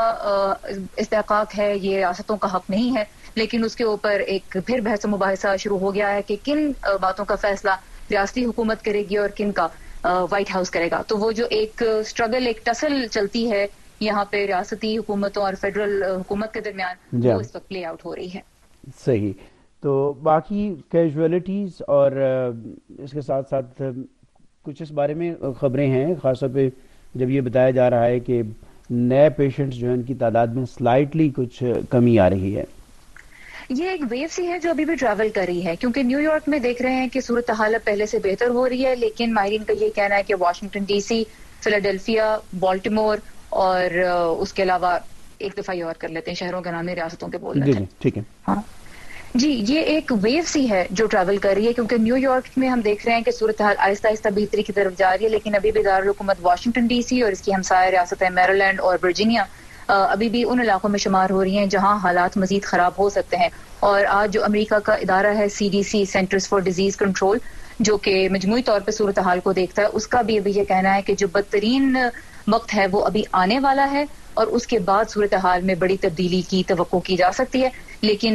استحقاق ہے، یہ ریاستوں کا حق نہیں ہے۔ لیکن اس کے اوپر ایک پھر بحث و مباحثہ شروع ہو گیا ہے کہ کن باتوں کا فیصلہ ریاستی حکومت کرے گی اور کن کا وائٹ ہاؤس کرے گا۔ تو وہ جو ایک اسٹرگل، ایک ٹسل چلتی ہے یہاں پہ ریاستی حکومتوں اور فیڈرل حکومت کے درمیان، وہ اس وقت پلے آؤٹ ہو رہی ہے۔ صحیح۔ تو باقی کیجویلٹیز اور اس کے ساتھ ساتھ کچھ اس بارے میں خبریں ہیں، خاص طور پہ جب یہ بتایا جا رہا ہے کہ نئے پیشنٹس جو ہیں ان کی تعداد میں سلائٹلی کچھ کمی آ رہی ہے۔ یہ ایک ویو سی ہے جو ابھی بھی ٹریول کر رہی ہے، کیونکہ نیو یارک میں دیکھ رہے ہیں کہ صورتحال پہلے سے بہتر ہو رہی ہے، لیکن ماہرین کا یہ کہنا ہے کہ Washington D C, Philadelphia, Baltimore اور اس کے علاوہ ایک دفعہ یہ اور کر لیتے ہیں شہروں کے نام میں ریاستوں کے بول رہے ہیں۔ ٹھیک ہے۔ ہاں جی، یہ ایک ویو سی ہے جو ٹریول کر رہی ہے، کیونکہ نیو یارک میں ہم دیکھ رہے ہیں کہ صورتحال آہستہ آہستہ بہتری کی طرف جا رہی ہے، لیکن ابھی بھی دارالحکومت واشنگٹن ڈی سی اور اس کی ہمسایہ ریاستیں میریلینڈ اور ورجینیا ابھی بھی ان علاقوں میں شمار ہو رہی ہیں جہاں حالات مزید خراب ہو سکتے ہیں۔ اور آج جو امریکہ کا ادارہ ہے CDC، centers for disease control, جو کہ مجموعی طور پہ صورتحال کو دیکھتا ہے، اس کا بھی ابھی یہ کہنا ہے کہ جو بدترین وقت ہے وہ ابھی آنے والا ہے اور اس کے بعد صورتحال میں بڑی تبدیلی کی توقع کی جا سکتی ہے، لیکن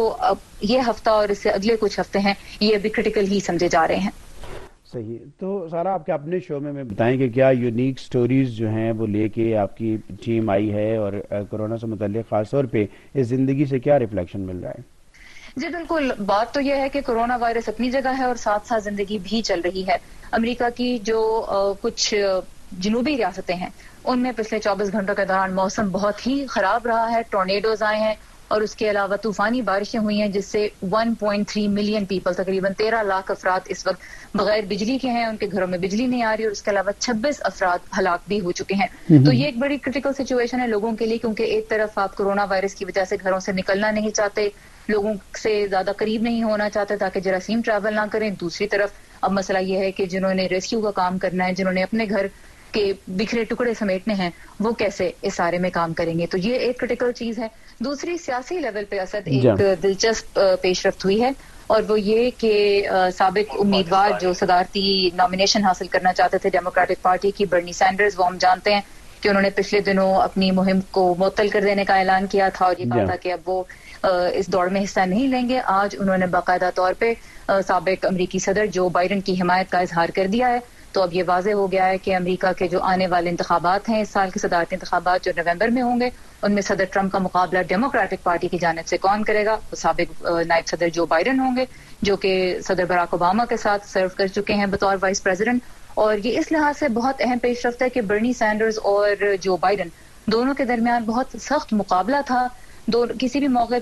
یہ ہفتہ اور اس سے اگلے کچھ ہفتے ہیں یہ ابھی کرٹیکل ہی سمجھے جا رہے ہیں۔ صحیح۔ تو سارا، آپ کے اپنے شو میں بتائیں کہ کیا یونیک سٹوریز جو ہیں وہ لے کے آپ کی ٹیم آئی ہے، اور کورونا سے متعلق خاص طور پہ اس زندگی سے کیا ریفلیکشن مل رہا ہے؟ جی بالکل، بات تو یہ ہے کہ کورونا وائرس اپنی جگہ ہے اور ساتھ ساتھ زندگی بھی چل رہی ہے۔ امریکہ کی جو کچھ جنوبی ریاستیں ہیں ان میں پچھلے 24 گھنٹوں کے دوران موسم بہت ہی خراب رہا ہے، ٹورنیڈوز آئے ہیں اور اس کے علاوہ طوفانی بارشیں ہوئی ہیں جس سے 1.3 ملین پیپل، تقریباً 13 لاکھ افراد اس وقت بغیر بجلی کے ہیں، ان کے گھروں میں بجلی نہیں آ رہی، اور اس کے علاوہ 26 افراد ہلاک بھی ہو چکے ہیں. تو یہ ایک بڑی کرٹیکل سچویشن ہے لوگوں کے لیے، کیونکہ ایک طرف آپ کورونا وائرس کی وجہ سے گھروں سے نکلنا نہیں چاہتے، لوگوں سے زیادہ قریب نہیں ہونا چاہتے تاکہ جراثیم ٹریول نہ کریں. دوسری طرف اب مسئلہ یہ ہے کہ جنہوں نے ریسکیو کا کام کرنا ہے، جنہوں نے اپنے گھر کے بکھرے ٹکڑے سمیٹنے ہیں، وہ کیسے اس سارے میں کام کریں گے. تو یہ ایک کرٹیکل چیز ہے. دوسری سیاسی لیول پہ اسد ایک دلچسپ پیش رفت ہوئی ہے، اور وہ یہ کہ سابق امیدوار جو صدارتی نامینیشن حاصل کرنا چاہتے تھے ڈیموکریٹک پارٹی کی، برنی سینڈرز، وہ ہم جانتے ہیں کہ انہوں نے پچھلے دنوں اپنی مہم کو معطل کر دینے کا اعلان کیا تھا اور یہ کہا تھا کہ اب وہ اس دوڑ میں حصہ نہیں لیں گے. آج انہوں نے باقاعدہ طور پہ سابق امریکی صدر جو بائیڈن کی حمایت کا اظہار کر دیا ہے. تو اب یہ واضح ہو گیا ہے کہ امریکہ کے جو آنے والے انتخابات ہیں، اس سال کے صدارتی انتخابات جو نومبر میں ہوں گے، ان میں صدر ٹرمپ کا مقابلہ ڈیموکریٹک پارٹی کی جانب سے کون کرے گا؟ وہ سابق نائب صدر جو بائیڈن ہوں گے، جو کہ صدر براک اوباما کے ساتھ سرو کر چکے ہیں بطور وائس پریزیڈنٹ. اور یہ اس لحاظ سے بہت اہم پیش رفت ہے کہ برنی سینڈرز اور جو بائیڈن دونوں کے درمیان بہت سخت مقابلہ تھا. کسی بھی موقع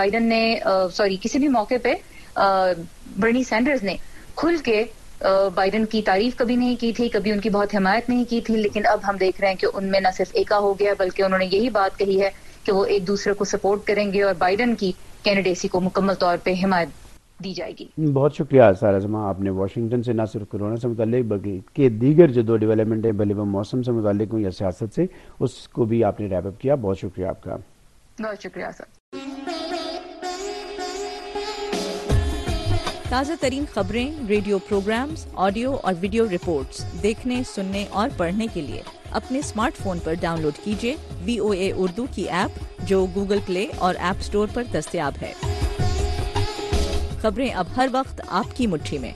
پہ برنی سینڈرز نے کھل کے بائیڈن کی تعریف کبھی نہیں کی تھی، کبھی ان کی بہت حمایت نہیں کی تھی، لیکن اب ہم دیکھ رہے ہیں کہ ان میں نہ صرف ایکا ہو گیا بلکہ انہوں نے یہی بات کہی ہے کہ وہ ایک دوسرے کو سپورٹ کریں گے اور بائیڈن کی کینڈیڈیسی کو مکمل طور پہ حمایت دی جائے گی. بہت شکریہ سارہ جماں، آپ نے واشنگٹن سے نہ صرف کورونا سے متعلق بلکہ دیگر جو 2 ڈیولپمنٹ ہیں، بھلے وہ موسم سے متعلق ہوں یا سیاست سے، اس کو بھی آپ نے ریپ اپ کیا. بہت شکریہ آپ کا. بہت شکریہ سر. تازہ ترین خبریں، ریڈیو پروگرامز، آڈیو اور ویڈیو رپورٹس دیکھنے، سننے اور پڑھنے کے لیے اپنے اسمارٹ فون پر ڈاؤن لوڈ کیجیے VOA اردو کی ایپ، جو گوگل پلے اور ایپ سٹور پر دستیاب ہے. خبریں اب ہر وقت آپ کی مٹھی میں.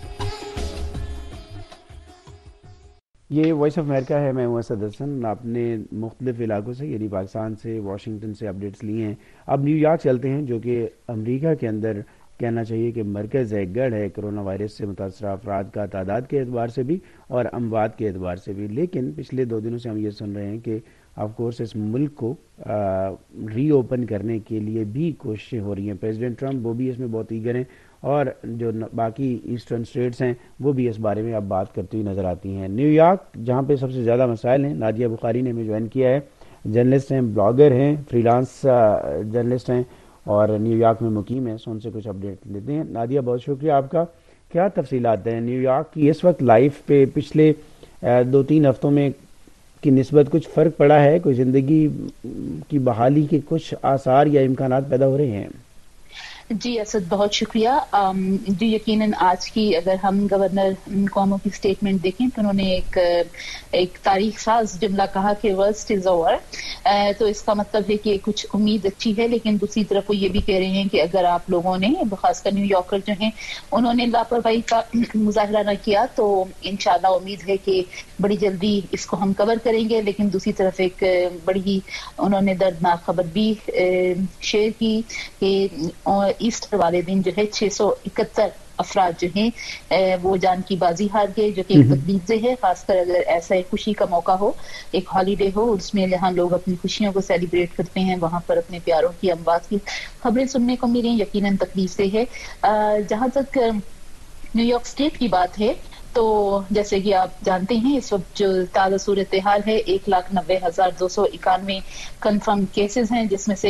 یہ وائس آف امریکہ ہے، میں ہوں اسد حسن. آپ نے مختلف علاقوں سے یعنی پاکستان سے، واشنگٹن سے اپڈیٹس لیے ہیں. اب نیو یارک چلتے ہیں، جو کہ امریکہ کے اندر کہنا چاہیے کہ مرکز گڑھ ہے کورونا وائرس سے متاثرہ افراد کا تعداد کے اعتبار سے بھی اور اموات کے اعتبار سے بھی. لیکن پچھلے 2 دنوں سے ہم یہ سن رہے ہیں کہ آف کورس اس ملک کو ری اوپن کرنے کے لیے بھی کوششیں ہو رہی ہیں. پریزیڈنٹ ٹرمپ وہ بھی اس میں بہت ایگر ہیں، اور جو باقی ایسٹرن اسٹیٹس ہیں وہ بھی اس بارے میں اب بات کرتی ہوئی نظر آتی ہیں. نیو یارک جہاں پہ سب سے زیادہ مسائل ہیں، نادیہ بخاری نے ہمیں جوائن کیا ہے. جرنلسٹ ہیں، بلاگر ہیں، فری لانس جرنلسٹ ہیں اور نیو یارک میں مقیم ہے. سو ان سے کچھ اپڈیٹ لیتے ہیں. نادیہ بہت شکریہ آپ کا. کیا تفصیلات ہیں نیو یارک کی اس وقت لائف پہ؟ پچھلے 2-3 ہفتوں میں کی نسبت کچھ فرق پڑا ہے؟ کوئی زندگی کی بحالی کے کچھ آثار یا امکانات پیدا ہو رہے ہیں؟ جی اسد، بہت شکریہ. جی یقیناً آج کی اگر ہم گورنر قوموں کی سٹیٹمنٹ دیکھیں تو انہوں نے ایک تاریخ ساز جملہ کہا کہ ورسٹ از اوور. تو اس کا مطلب ہے کہ کچھ امید اچھی ہے، لیکن دوسری طرف وہ یہ بھی کہہ رہے ہیں کہ اگر آپ لوگوں نے، خاص کر نیو یارکر جو ہیں، انہوں نے لاپرواہی کا مظاہرہ نہ کیا تو انشاءاللہ امید ہے کہ بڑی جلدی اس کو ہم کور کریں گے. لیکن دوسری طرف ایک بڑی ہی انہوں نے دردناک خبر بھی شیئر کی کہ ایسٹر والے دن جو ہے 671 افراد جو ہیں وہ جان کی بازی ہار گئے، جو کہ ایک تکلیف دہ ہے، خاص کر اگر ایسا ایک خوشی کا موقع ہو، ایک ہالیڈے ہو، اس میں جہاں لوگ اپنی خوشیوں کو سیلیبریٹ کرتے ہیں، وہاں پر اپنے پیاروں کی اموات کی خبریں سننے کو ملی. یقیناً تکلیف دہ ہے. جہاں تک نیو یارک اسٹیٹ کی بات ہے تو جیسے کہ آپ جانتے ہیں اس وقت جو تازہ صورتحال ہے 1,90,291 کنفرم کیسز ہیں، جس میں سے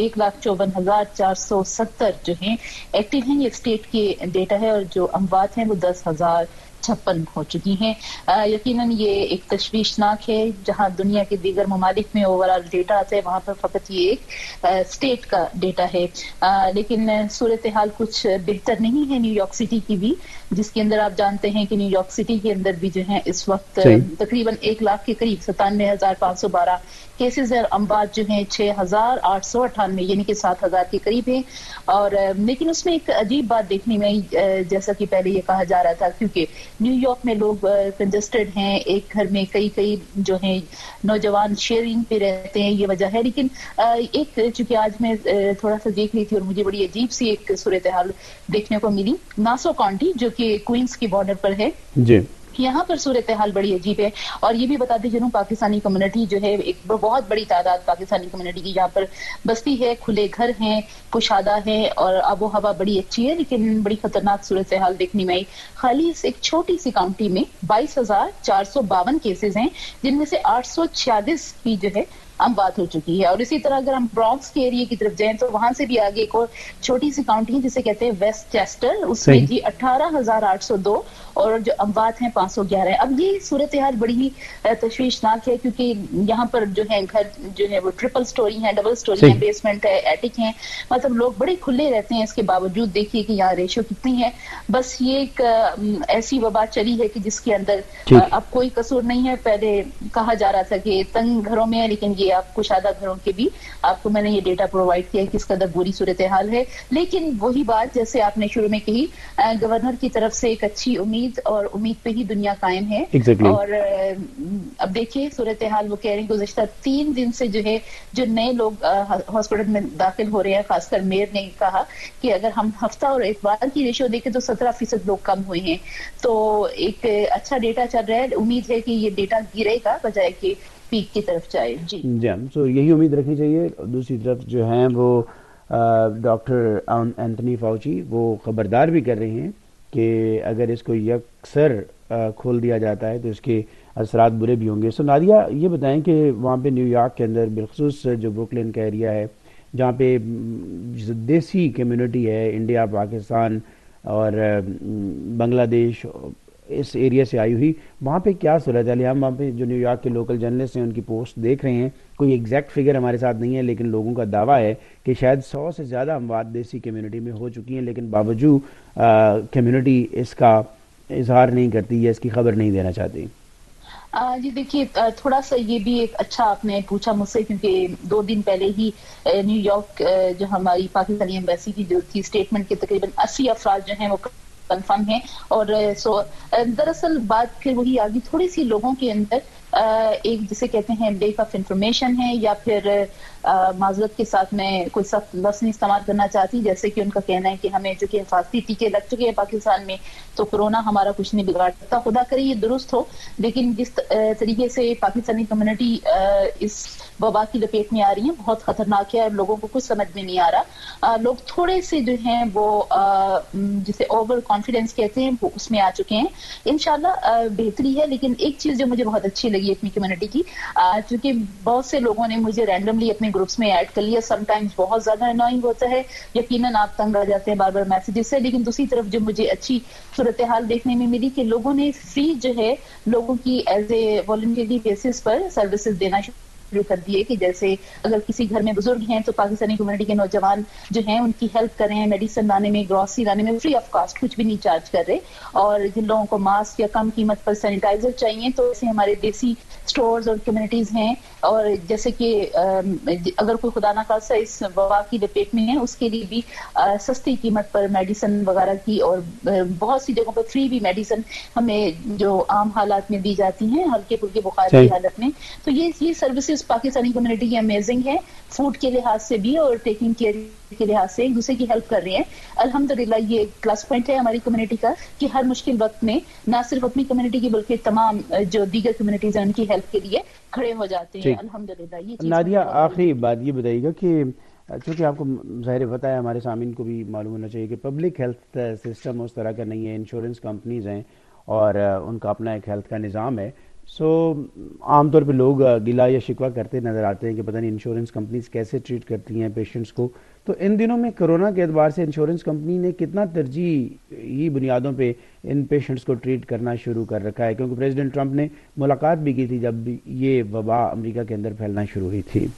1,54,470 جو ہیں ایکٹیو ہیں. یہ اسٹیٹ کے ڈیٹا ہے، اور جو اموات ہیں وہ 10,056 ہو چکی ہیں. یقیناً یہ ایک تشویشناک ہے. جہاں دنیا کے دیگر ممالک میں اوور آل ڈیٹا آتا ہے، وہاں پر فقط یہ ایک اسٹیٹ کا ڈیٹا ہے. لیکن صورتحال کچھ بہتر نہیں ہے نیو یارک سٹی کی بھی، جس کے اندر آپ جانتے ہیں کہ نیو یارک سٹی کے اندر بھی جو ہے اس وقت تقریباً 1 لاکھ کے قریب 97,512 کیسز ہیں، اور اموات جو ہیں 6,898 یعنی کہ 7,000 کے قریب ہیں. اور لیکن اس میں ایک عجیب بات دیکھنے میں، جیسا کہ پہلے یہ کہا جا رہا تھا، کیونکہ نیو یارک میں لوگ کنجسٹڈ ہیں، ایک گھر میں کئی جو ہیں نوجوان شیئرنگ پہ رہتے ہیں، یہ وجہ ہے. لیکن ایک چونکہ آج میں تھوڑا سا دیکھ رہی تھی اور مجھے بڑی عجیب سی ایک صورتحال دیکھنے کو ملی. ناسو کاؤنٹی جو کہ کوئنس کی بارڈر پر ہے، جی یہاں پر صورتحال بڑی عجیب ہے. اور یہ بھی بتاتے چلوں پاکستانی کمیونٹی جو ہے ایک بہت بڑی تعداد پاکستانی کمیونٹی کی یہاں پر بستی ہے, کھلے گھر ہیں, کشادہ ہے اور آب و ہوا بڑی اچھی ہے, لیکن بڑی خطرناک صورتحال دیکھنے میں آئی. خالی اس ایک چھوٹی سی کاؤنٹی میں 22,452 کیسز ہیں, جن میں سے 846 کی جو ہے اموات ہو چکی ہے. اور اسی طرح اگر ہم برانکس کے ایریے کی طرف جائیں تو وہاں سے بھی آگے ایک اور چھوٹی سی کاؤنٹی ہے جسے کہتے ہیں ویسٹ چیسٹر, اس میں جی 18,802 اور جو اموات ہیں 511 ہیں. اب یہ صورتحال بڑی ہی تشویشناک ہے کیونکہ یہاں پر جو ہے گھر جو ہے وہ ٹرپل سٹوری ہیں, ڈبل سٹوری ہیں, بیسمنٹ ہے, ایٹک ہیں, مطلب لوگ بڑے کھلے رہتے ہیں. اس کے باوجود دیکھیے کہ یہاں ریشو کتنی ہے. بس یہ ایک ایسی وبا چلی ہے کہ جس کے اندر اب کوئی قصور نہیں ہے. پہلے کہا جا رہا تھا کہ تنگ گھروں میں, لیکن یہ آپ کشادہ گھروں کے بھی آپ کو میں نے یہ ڈیٹا پرووائڈ کیا ہے کس قدر بری صورتحال ہے. لیکن وہی بات جیسے آپ نے شروع میں کہی, گورنر کی طرف سے ایک اچھی امید اور امید پہ ہی دنیا قائم ہے. اور اب دیکھیے صورتحال وہ کہہ رہے ہیں گزشتہ 3 دن سے جو ہے جو نئے لوگ ہاسپٹل میں داخل ہو رہے ہیں, خاص کر میئر نے کہا کہ اگر ہم ہفتہ اور اتوار کی ریشو دیکھیں تو 17% لوگ کم ہوئے ہیں. تو ایک اچھا ڈیٹا چل رہا ہے. امید ہے کہ یہ ڈیٹا گرے گا بجائے کہ پیک کی طرف جائے. جی تو یہی امید رکھنی چاہیے. دوسری طرف جو ہیں وہ ڈاکٹر اینتھنی فاؤچی وہ خبردار بھی کر رہے ہیں کہ اگر اس کو یکسر کھول دیا جاتا ہے تو اس کے اثرات برے بھی ہوں گے. سو نادیہ یہ بتائیں کہ وہاں پہ نیو یارک کے اندر بالخصوص جو بروکلن کا ایریا ہے جہاں پہ دیسی کمیونٹی ہے, انڈیا, پاکستان اور بنگلہ دیش اس ایریا سے آئی ہوئی, وہاں پہ کیا صورت ہے؟ ہم وہاں پہ جو نیو یارک کے لوکل جرنلسٹ ہیں ان کی پوسٹ دیکھ رہے ہیں. کوئی ایگزیکٹ فگر ہمارے ساتھ نہیں ہے, لیکن لوگوں کا دعویٰ ہے کہ شاید 100 سے زیادہ اموات دیسی کمیونٹی میں ہو چکی ہیں, لیکن باوجود کمیونٹی اس کا اظہار نہیں کرتی یا اس کی خبر نہیں دینا چاہتی. جی دیکھیے تھوڑا سا یہ بھی ایک اچھا آپ نے پوچھا مجھ سے, کیونکہ 2 دن پہلے ہی نیو یارک جو ہماری پاکستانی ایمبیسی کی جو تھی اسٹیٹمنٹ کے تقریباً 80 افراد جو ہیں وہ کنفرم ہیں. اور دراصل بات پھر وہی آگی تھوڑی سی لوگوں کے اندر ایک جسے کہتے ہیں لیک آف انفارمیشن ہے, یا پھر معذرت کے ساتھ میں کوئی سخت لفظ نہیں استعمال کرنا چاہتی, جیسے کہ ان کا کہنا ہے کہ ہمیں چونکہ حفاظتی ٹیکے لگ چکے ہیں پاکستان میں تو کورونا ہمارا کچھ نہیں بگاڑ سکتا. خدا کرے یہ درست ہو, لیکن جس طریقے سے پاکستانی کمیونٹی اس وبا کی لپیٹ میں آ رہی ہے بہت خطرناک ہے اور لوگوں کو کچھ سمجھ میں نہیں آ رہا. لوگ تھوڑے سے جو ہیں وہ جسے اوور کانفیڈنس کہتے ہیں وہ اس میں آ چکے ہیں. انشاءاللہ بہتری ہے. لیکن ایک چیز جو مجھے بہت اچھی لگی اپنی کمیونٹی کی, چونکہ بہت سے لوگوں نے مجھے رینڈملی اپنے گروپس میں ایڈ کر لیا. سم ٹائمز بہت زیادہ انوائنگ ہوتا ہے, یقیناً آپ تنگ آ جاتے ہیں بار بار میسیجز سے, لیکن دوسری طرف جو مجھے اچھی صورتحال دیکھنے میں ملی کہ لوگوں نے فری جو ہے لوگوں کی ایز اے والنٹری بیسس پر سروسز دینا شروع کر دیے, کہ جیسے اگر کسی گھر میں بزرگ ہیں تو پاکستانی کمیونٹی کے نوجوان جو ہیں ان کی ہیلپ کر رہے ہیں, میڈیسن لانے میں, گروسری لانے میں, فری آف کاسٹ, کچھ بھی نہیں چارج کر رہے. اور جن لوگوں کو ماسک یا کم قیمت پر سینیٹائزر چاہیے تو ایسے ہمارے دیسی سٹورز اور کمیونٹیز ہیں. اور جیسے کہ اگر کوئی خدا نخواستہ اس وبا کی لپیٹ میں ہے اس کے لیے بھی سستی قیمت پر میڈیسن وغیرہ کی, اور بہت سی جگہوں پر فری بھی میڈیسن ہمیں جو عام حالات میں دی جاتی ہیں ہلکے پھلکے بخار کی حالت میں. تو یہ سروسز پاکستانی کمیونٹی کی امیزنگ ہے, فوڈ کے لحاظ سے بھی اور ٹیکنگ کیئر کے لحاظ سے ایک دوسرے کی ہیلپ کر رہے ہیں. الحمدللہ یہ ایک پلس پوائنٹ ہے ہماری کمیونٹی کا کہ ہر مشکل وقت میں نہ صرف اپنی کمیونٹی کی بلکہ تمام جو دیگر کمیونٹیز ہیں ان کی ہیلپ کے لیے کھڑے ہو جاتے ہیں. الحمدللہ. یہ چیز نادیہ آخری بات یہ بتائیے گا کہ چونکہ آپ کو ظاہر پتہ ہے, ہمارے سامعین کو بھی معلوم ہونا چاہیے کہ پبلک ہیلتھ سسٹم اس طرح کا نہیں ہے, انشورنس کمپنیز ہیں اور ان کا اپنا ایک ہیلتھ کا نظام ہے. سو عام طور پہ لوگ گلا یا شکوہ کرتے نظر آتے ہیں کہ پتہ نہیں انشورنس کمپنیز کیسے ٹریٹ کرتی ہیں پیشنٹس کو. تو ان دنوں میں کرونا کے اعتبار سے انشورنس کمپنی نے کتنا ترجیحی بنیادوں پہ ان پیشنٹس کو ٹریٹ کرنا شروع کر رکھا ہے, کیونکہ پریزیڈنٹ ٹرمپ نے ملاقات بھی کی تھی جب یہ وبا امریکہ کے اندر پھیلنا شروع ہوئی تھی.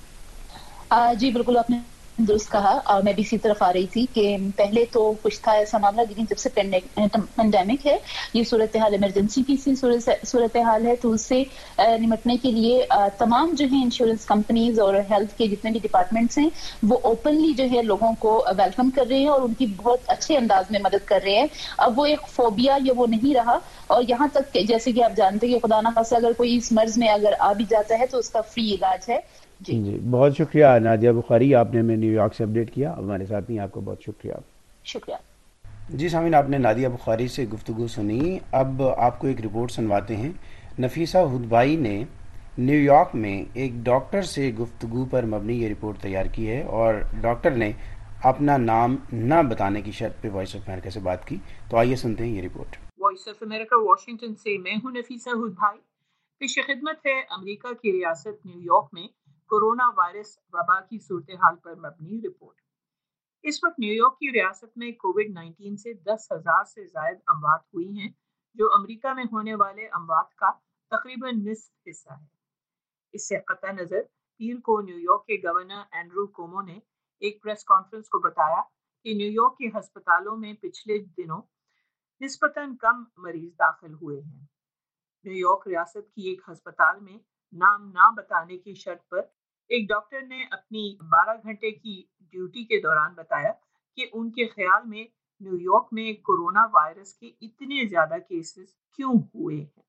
جی بالکل آپ نے درست کہا. میں بھی اسی طرف آ رہی تھی کہ پہلے تو کچھ تھا ایسا معاملہ, لیکن جب سے پینڈیمک ہے یہ صورتحال ایمرجنسی کی سی صورتحال ہے, تو اس سے نمٹنے کے لیے تمام جو ہیں انشورنس کمپنیز اور ہیلتھ کے جتنے بھی ڈپارٹمنٹس ہیں وہ اوپنلی جو ہے لوگوں کو ویلکم کر رہے ہیں اور ان کی بہت اچھے انداز میں مدد کر رہے ہیں. اب وہ ایک فوبیا یا وہ نہیں رہا, اور یہاں تک کہ جیسے کہ آپ جانتے ہیں کہ خدا نخواستہ اگر کوئی اس مرض میں اگر آ بھی جاتا ہے تو اس کا فری علاج ہے. جی بہت شکریہ نادیہ بخاری, آپ نے ہمیں نیو یارک سے اپڈیٹ کیا. ہمارے ساتھ نہیں, آپ کو بہت شکریہ. شکریہ. جی سامعین، آپ نے نادیہ بخاری سے گفتگو سنی. اب آپ کو ایک رپورٹ سنواتے ہیں. نفیسہ ہدبائی نے نیو یارک میں ایک ڈاکٹر سے گفتگو پر مبنی یہ رپورٹ تیار کی ہے، اور ڈاکٹر نے اپنا نام نہ بتانے کی شرط پہ وائس آف امریکہ سے بات کی. تو آئیے سنتے ہیں یہ report. Voice of America Washington سے میں ہوں نفیسہ ہدبائی. پیش خدمت ہے امریکہ کی ریاست نیو یارک میں کورونا وائرس وبا کی صورتحال پر مبنی رپورٹ. اس وقت نیو یارک کی ریاست میں کووڈ 19 سے 10,000 سے زائد اموات ہوئی ہیں، جو امریکہ میں ہونے والے اموات کا تقریباً نصف حصہ ہے. اس سے قطع نظر پیر کو نیو یارک کے گورنر اینڈرو کومو نے ایک پریس کانفرنس کو بتایا کہ نیو یارک کے ہسپتالوں میں پچھلے دنوں نسبتاً کم مریض داخل ہوئے ہیں. نیو یارک ریاست کی ایک ہسپتال میں نام نہ بتانے کی شرط پر ایک ڈاکٹر نے اپنی 12 گھنٹے کی ڈیوٹی کے دوران بتایا کہ ان کے خیال میں نیو یارک میں کورونا وائرس کے اتنے زیادہ کیسز کیوں ہوئے ہیں.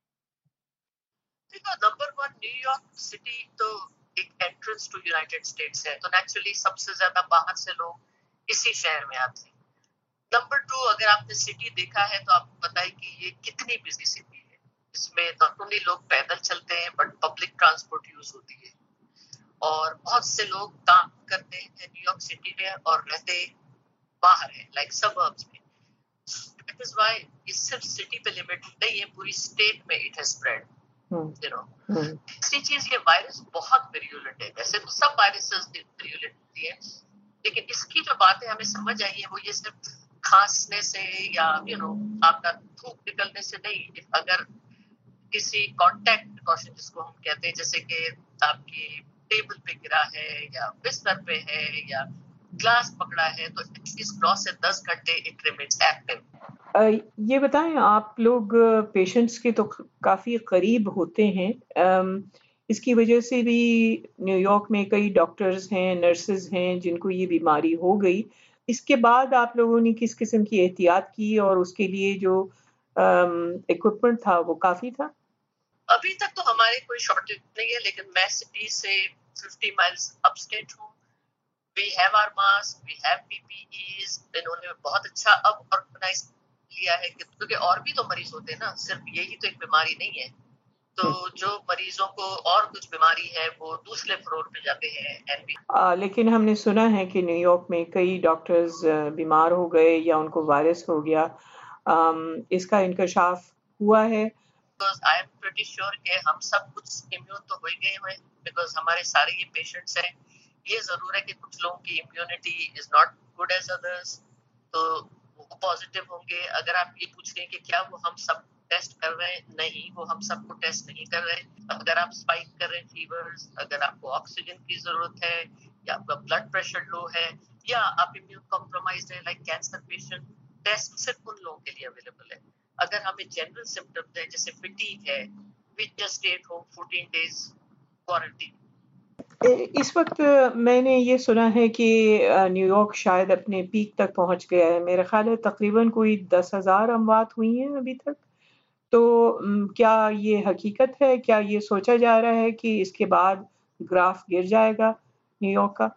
Number one, New York city تو ایک انٹرنس ٹو یونائٹیڈ اسٹیٹس ہے، تو نیچرلی سب سے زیادہ باہر سے لوگ اسی شہر میں آتے ہیں. نمبر ٹو، اگر آپ نے سٹی دیکھا ہے تو آپ کو پتا ہے کہ یہ کتنی بزی سٹی ہے. اس میں ناٹ اونلی لوگ پیدل چلتے ہیں بٹ پبلک ٹرانسپورٹ یوز ہوتی ہے، اور بہت سے لوگ کام کرتے ہیں نیو یارک سٹی میں اور رہتے باہر ہیں، لائک سبربس میں. دیٹ از وائی یہ صرف سٹی پہ لمٹ نہیں ہے، پوری اسٹیٹ میں اٹ ہیز اسپریڈ. تیسری چیز، یہ وائرس بہت ویریولنٹ ہے. ویسے تو سب وائرسز ویریولنٹ ہوتی ہے، لیکن اس کی جو باتیں ہمیں سمجھ آئی ہے وہ یہ صرف کھانسنے سے یا آپ کا تھوک نکلنے سے نہیں. اگر کسی کانٹیکٹ پریکاشن جس کو ہم کہتے ہیں، جیسے کہ آپ کی ٹیبل پہ گرا ہے یا بستر پہ ہے یا گلاس پکڑا ہے، تو ایٹ لیسٹ 9 سے 10 گھنٹے اٹ ریمینز ایکٹیو. یہ بتائیں، آپ لوگ پیشنٹس کے تو کافی قریب ہوتے ہیں، اس کی وجہ سے بھی نیو یارک میں کئی ڈاکٹرز ہیں، نرسز ہیں جن کو یہ بیماری ہو گئی. اس کے بعد آپ لوگوں نے کس قسم کی احتیاط کی، اور اس کے لیے جو ایکوپمنٹ تھا وہ کافی تھا؟ ابھی تک تو ہمارے کوئی شارٹیج نہیں ہے، لیکن میں سٹی سے 50 مائلز اپ اسٹیٹ ہوں. We have our mask, we have PPEs. انہوں نے بہت اچھا اب آرگنائز کیا ہے، کیونکہ اور بھی تو مریض ہوتے ہیں نا، صرف یہی تو ایک بیماری نہیں ہے. تو جو مریضوں کو اور کچھ بیماری ہے وہ دوسرے فلور پہ جاتے ہیں. لیکن ہم نے سنا ہے کہ نیو یارک میں کئی ڈاکٹرز بیمار ہو گئے یا ان کو وائرس ہو گیا. اس کا انکشاف ہوا ہے؟ I am pretty sure کہ ہم سب کچھ امیون تو ہو ہی گئے ہوئے، بیکاز ہمارے سارے یہ پیشنٹس ہیں. یہ ضرور ہے کہ کچھ لوگوں کی immunity is not good as others, تو وہ پازیٹیو ہوں گے. اگر آپ یہ پوچھ رہے ہیں کہ کیا وہ ہم سب ٹیسٹ کر رہے ہیں، نہیں، وہ ہم سب کو ٹیسٹ نہیں کر رہے. اگر آپ اسپائک کر رہے ہیں فیورز، اگر آپ کو آکسیجن کی ضرورت ہے، یا آپ کا بلڈ پریشر لو ہے، یا آپ امیون کمپرومائزڈ ہیں لائک کینسر پیشنٹ، ٹیسٹ صرف ان لوگوں کے لیے اویلیبل ہے. اگر ہمیں جنرل سمپٹمز ہیں جیسے فٹیگ ہے، we just stay home 14 days quarantine. اس وقت میں نے یہ سنا ہے کہ نیو یارک شاید اپنے پیک تک پہنچ گیا ہے. میرا خیال ہے تقریباً کوئی 10,000 اموات ہوئی ہیں ابھی تک. تو کیا یہ حقیقت ہے؟ کیا یہ سوچا جا رہا ہے کہ اس کے بعد گراف گر جائے گا نیو یارک کا؟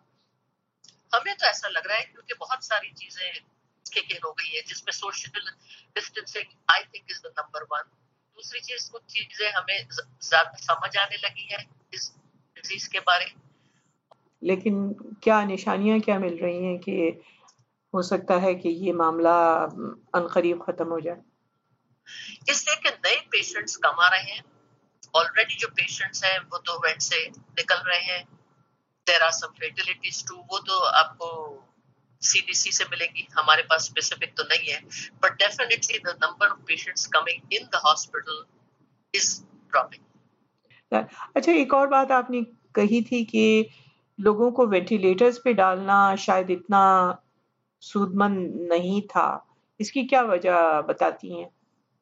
ہمیں تو ایسا لگ رہا ہے، کیونکہ بہت ساری چیزیں ہو گئی ہے جس میں social distancing I think is the number one. دوسری چیز، کچھ چیزیں ہمیں زیادہ سمجھ آنے لگی ہے اس ڈیزیز کے بارے. لیکن کیا نشانیاں کیا مل رہی ہیں کہ ہو سکتا ہے کہ یہ معاملہ عنقریب ختم ہو جائے؟ اس لیے کہ نئے پیشنٹس کم آ رہے ہیں. آلریڈی جو پیشنٹس ہیں وہ تو وینٹ سے نکل رہے ہیں. دیر آر سم فیٹلٹیز ٹو، وہ تو آپ کو CDC سے ملے گی، ہمارے پاس اسپیسیفک تو نہیں ہے. But definitely the number of patients coming in the hospital is dropping. اچھا، ایک اور بات آپ نے کہی تھی کہ لوگوں کو وینٹیلیٹرز پہ ڈالنا شاید اتنا سود مند نہیں تھا. اس کی کیا وجہ بتاتی ہیں؟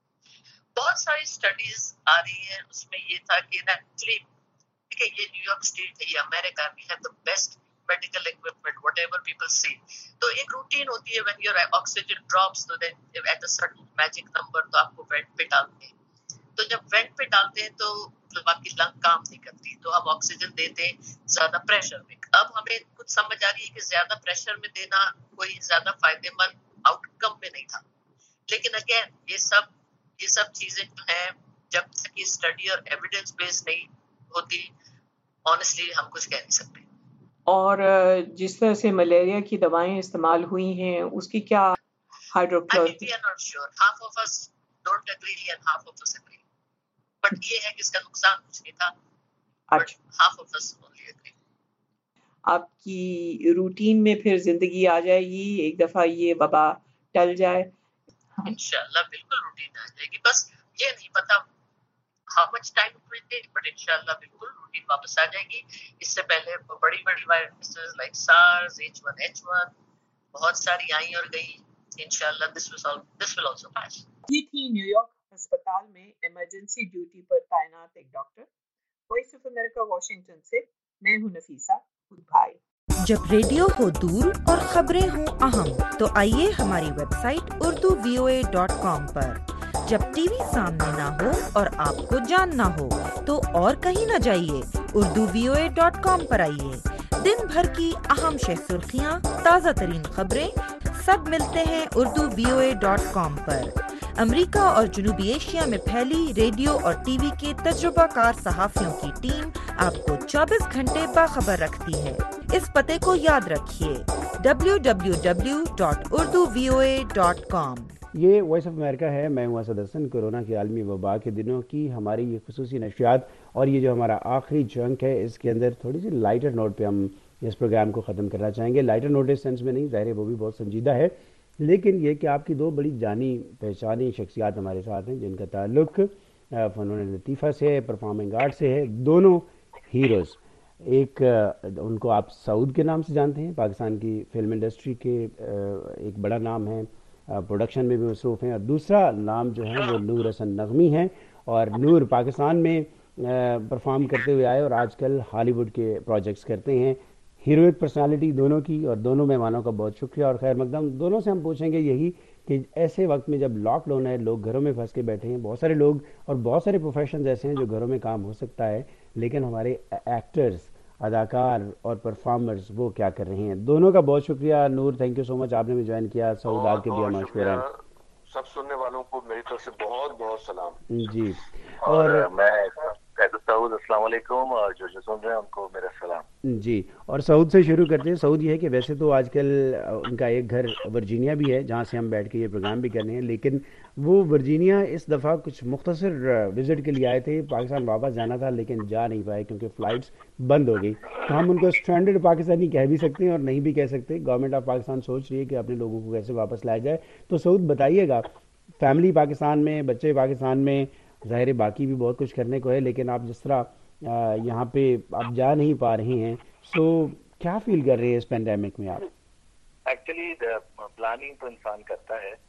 بہت ساری اسٹڈیز آ رہی ہیں، اس میں یہ تھا کہ نیچرلی کہ یہ نیو یارک اسٹیٹ ہے، یہ America, we have the best medical equipment whatever people see. تو ایک روٹین ہوتی ہے وین یور آکسیجن ڈراپس تو then at a certain magic number تو آپ کو وینٹ پہ ڈالتے ہیں. تو جب وینٹ پہ ڈالتے ہیں تو آپ کی لنگ کام نہیں کرتی، تو ہم آکسیجن دیتے ہیں زیادہ پریشر میں. اب ہمیں کچھ سمجھ آ رہی ہے کہ زیادہ پریشر میں دینا کوئی زیادہ فائدے مند آؤٹ کم میں نہیں تھا. لیکن اگین یہ سب چیزیں جو ہیں جب تک یہ اسٹڈی اور ایویڈنس بیس نہیں ہوتی آنیسٹلی ہم کچھ کہہ نہیں سکتے. اور جس طرح سے ملیریا کی دوائیں استعمال ہوئی ہیں اس کی کیا ہائیڈروکلوروکوین؟ We are not sure. Half of us don't agree and half of us agree. But یہ ہے کہ اس کا نقصان کچھ نہیں تھا. But half of us only agree. آپ کی روٹین میں پھر زندگی آ جائے گی ایک دفعہ یہ وبا ٹل جائے؟ انشاءاللہ بالکل روٹین آ جائے گی. بس یہ نہیں پتا how much time it will take, but انشاءاللہ بالکل روٹین واپس آ جائے گی. اس سے پہلے بڑی وائرسز لائک SARS, H1N1 بہت ساری آئیں اور گئی. انشاءاللہ this will also pass. یہ تھی نیو یارک ہسپتال میں ایمرجنسی ڈیوٹی پر تعینات ایک doctor. Voice of America Washington سے میں ہوں نفیسہ بھائی. جب ریڈیو ہو دور اور خبریں ہوں اہم تو آئیے ہماری ویب سائٹ urduvoa.com پر. جب ٹی وی سامنے نہ ہو اور آپ کو جاننا ہو تو اور کہیں نہ جائیے, urduvoa.com پر آئیے. دن بھر کی اہم شہ سرخیاں, تازہ ترین خبریں سب ملتے ہیں urduvoa.com پر. امریکہ اور جنوبی ایشیا میں پھیلی ریڈیو اور ٹی وی کے تجربہ کار صحافیوں کی ٹیم آپ کو 24 گھنٹے باخبر رکھتی ہے. اس پتے کو یاد رکھیے www.urduvoa.com. یہ وائس آف امریکہ ہے. میں ہوں اسد حسن. کورونا کی عالمی وبا کے دنوں کی ہماری یہ خصوصی نشریات اور یہ جو ہمارا آخری چنک ہے اس کے اندر تھوڑی سی لائٹر نوٹ پہ ہم اس پروگرام کو ختم کرنا چاہیں گے. لائٹر نوٹ اس سینس میں نہیں, ظاہر ہے وہ بھی بہت سنجیدہ ہے, لیکن یہ کہ آپ کی دو بڑی جانی پہچانی شخصیات ہمارے ساتھ ہیں جن کا تعلق فنون لطیفہ سے, پرفارمنگ آرٹ سے ہے. دونوں ہیروز, ایک ان کو آپ سعود کے نام سے جانتے ہیں, پاکستان کی فلم انڈسٹری کے ایک بڑا نام ہے, پروڈکشن میں بھی مصروف ہیں, اور دوسرا نام جو ہے وہ نور حسن نغمی ہیں. اور نور پاکستان میں پرفارم کرتے ہوئے آئے اور آج کل ہالی ووڈ کے پروجیکٹس کرتے ہیں. ہیروئک پرسنالٹی دونوں کی, اور دونوں مہمانوں کا بہت شکریہ اور خیر مقدم. دونوں سے ہم پوچھیں گے یہی کہ ایسے وقت میں جب لاک ڈاؤن ہے, لوگ گھروں میں پھنس کے بیٹھے ہیں, بہت سارے لوگ اور بہت سارے پروفیشنز ایسے ہیں جو گھروں میں کام ہو سکتا ہے, لیکن ہمارے ایکٹرز, اداکار اور پرفارمرز وہ کیا کر رہے ہیں. دونوں کا بہت شکریہ. نور تھینک یو سو مچ, آپ نے بھی جوائن کیا. سعود آپ کے بھی مشکور ہے. سب سننے والوں کو میری طرف سے بہت بہت سلام. جی, اور میں سعود, السلام علیکم, اور جو سن رہے ہیں ان کو میرا سلام. جی, اور سعود سے شروع کرتے ہیں. سعود یہ ہے کہ ویسے تو آج کل ان کا ایک گھر ورجینیا بھی ہے جہاں سے ہم بیٹھ کے یہ پروگرام بھی کر رہے ہیں, لیکن وہ ورجینیا اس دفعہ کچھ مختصر وزٹ کے لیے آئے تھے. پاکستان واپس جانا تھا لیکن جا نہیں پائے کیونکہ فلائٹس بند ہو گئی. تو ہم ان کو اسٹرینڈڈ پاکستانی کہہ بھی سکتے ہیں اور نہیں بھی کہہ سکتے. گورنمنٹ آف پاکستان سوچ رہی ہے کہ اپنے لوگوں کو کیسے واپس لایا جائے. تو سعود بتائیے گا, فیملی پاکستان میں, بچے پاکستان میں, ظاہر باقی بھی بہت کچھ کرنے کو ہے, لیکن آپ جس طرح یہاں پہ آپ جا نہیں پا رہے ہیں, سو کیا فیل کر رہے ہیں اس پینڈیمک میں آپ؟ ایکچولی پلاننگ تو انسان کرتا ہے,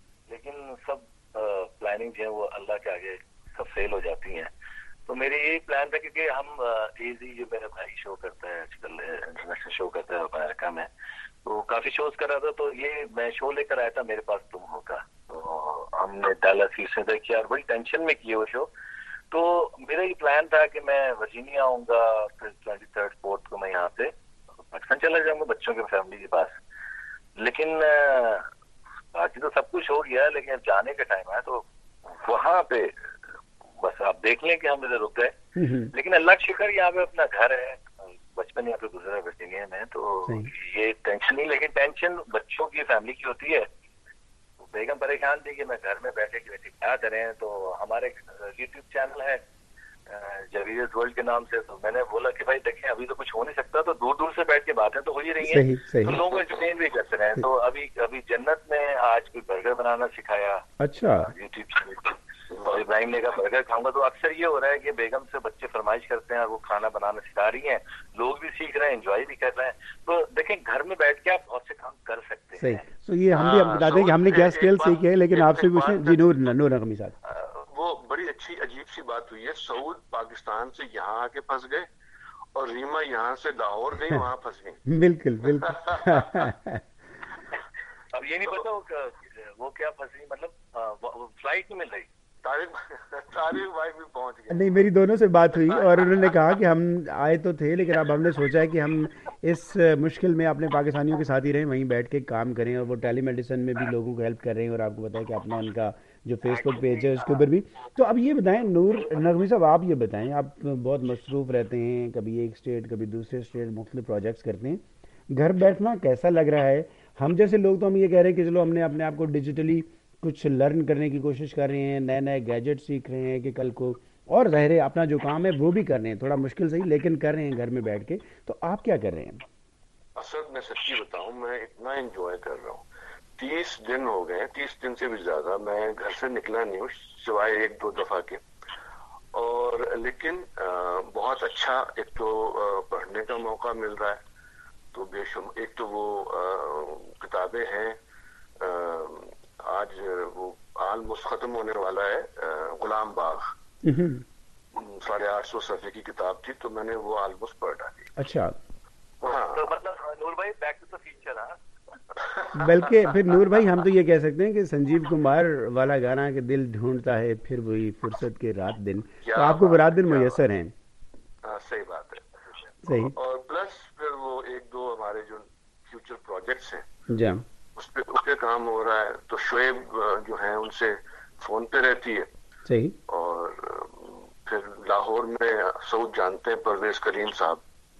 لیکن سب پلاننگ جو ہے وہ اللہ کے آگے سب فیل ہو جاتی ہیں. تو میرے یہی پلان تھا کیونکہ ہم ایزی جو میرا بھائی شو کرتا ہے آج کل, انٹرنیشنل شو کرتا ہے امریکہ میں, تو کافی شوز کر رہا تھا. تو یہ میں شو لے کر آیا تھا میرے پاس تم ہو کا. تو ہم نے ڈالا فیس کیا اور بڑی ٹینشن میں کیا وہ شو. تو میرا یہ پلان تھا کہ میں ورجینیا آؤں گا, پھر 23rd 4th کو میں یہاں سے پاکستان چلا جاؤں گا بچوں کے فیملی کے پاس. لیکن باقی تو سب کچھ ہو گیا, لیکن اب جانے کا ٹائم ہے تو وہاں پہ بس آپ دیکھ لیں کہ ہم ادھر رک گئے. لیکن اللہ کا شکر یہاں پہ اپنا گھر ہے, بچپن یہاں پہ گزرا ورجینیا میں, تو یہ ٹینشن نہیں. لیکن ٹینشن بچوں کی فیملی کی ہوتی ہے. بیگم پریشان تھی کہ میں گھر میں بیٹھے کہ کیا کریں. تو ہمارے یوٹیوب چینل ہے جویز ورلڈ کے نام سے, تو میں نے بولا کہ بھائی دیکھیں ابھی تو کچھ ہو نہیں سکتا, تو دور دور سے بیٹھ کے باتیں تو ہو ہی رہی ہیں, تو لوگوں کو انٹرٹین بھی کرتے رہے. تو ابھی جنت میں آج کوئی برگر بنانا سکھایا. اچھا, یوٹیوب چینل ابراہیم نے کہا برگر کھاؤں گا. تو اکثر یہ ہو رہا ہے کہ بیگم سے بچے فرمائش کرتے ہیں اور وہ کھانا بنانا سکھا رہی ہیں, لوگ بھی سیکھ رہے ہیں, انجوائے بھی کر رہے ہیں. تو دیکھیں گھر میں بیٹھ کے آپ بہت سے کام کر سکتے ہیں. صحیح. تو یہ ہم بھی بتا دیں کہ ہم نے کیا اسکل سیکھے ہیں, لیکن آپ سے پوچھیں. جی نور نغمی صاحب, وہ بڑی اچھی عجیب سی بات ہوئی ہے. سعود پاکستان سے یہاں آ کے پھنس گئے اور ریما یہاں سے لاہور گئی, وہاں پھنس گئی. بالکل بالکل. اب یہ نہیں پتا وہ کیا پھنس گئی, مطلب فلائٹ نہیں مل رہی. तारिक भाई भी पहुंच गए। नहीं, मेरी दोनों से बात हुई और उन्होंने कहा कि हम आए तो थे, लेकिन अब हमने सोचा है कि हम इस मुश्किल में अपने पाकिस्तानियों के साथ ही रहें, वहीं बैठ के काम करें। और वो टेली मेडिसिन में भी लोगों को हेल्प कर रहे हैं, और आपको बताया कि अपना उनका जो फेसबुक पेज है उसके ऊपर भी। तो अब ये बताएं नूर नगवी साहब, आप ये बताएं, आप बहुत मसरूफ़ रहते हैं, कभी एक स्टेट कभी दूसरे स्टेट मुख्तलिफ प्रोजेक्ट्स करते हैं, घर बैठना कैसा लग रहा है? हम जैसे लोग तो हम ये कह रहे हैं कि चलो हमने अपने आप को डिजिटली कुछ लर्न करने की कोशिश कर रहे हैं, नए नए गैजेट सीख रहे हैं कि कल को, और ज़ाहिर है अपना जो काम है वो भी कर रहे हैं, थोड़ा मुश्किल सही लेकिन कर रहे हैं घर में बैठ के। तो आप क्या कर रहे हैं? असद, मैं सच्ची बताऊं, मैं इतना एंजॉय कर रहा हूँ। 30 दिन हो गए, 30 दिन से भी ज्यादा मैं घर से निकला नहीं हूँ, सिवाय 1-2 दफा के। और लेकिन बहुत अच्छा, एक तो पढ़ने का मौका मिल रहा है, तो एक तो वो किताबें हैं, आज वो ऑलमोस्ट खत्म होने वाला है, गुलाम बाग 850 सफ़े की किताब थी, तो मैंने वो ऑलमोस्ट पढ़ डाली। अच्छा, हाँ, तो मतलब नूर भाई बैक टू द फ्यूचर। हाँ, बल्कि फिर नूर भाई हम तो ये कह सकते हैं कि संजीव कुमार वाला गाना कि दिल ढूंढता है फिर वही फुर्सत के रात दिन, तो आपको वो रात दिन मुयस्सर हैं। सही बात है, सही। और प्लस फिर वो 1-2 हमारे जो फ्यूचर प्रोजेक्ट्स हैं जी, उस पे काम हो रहा है। तो शोएब जो है उनसे फोन पे रहती है। सही। और फिर लाहौर में सऊद जानते हैं परवेज करीम साहब,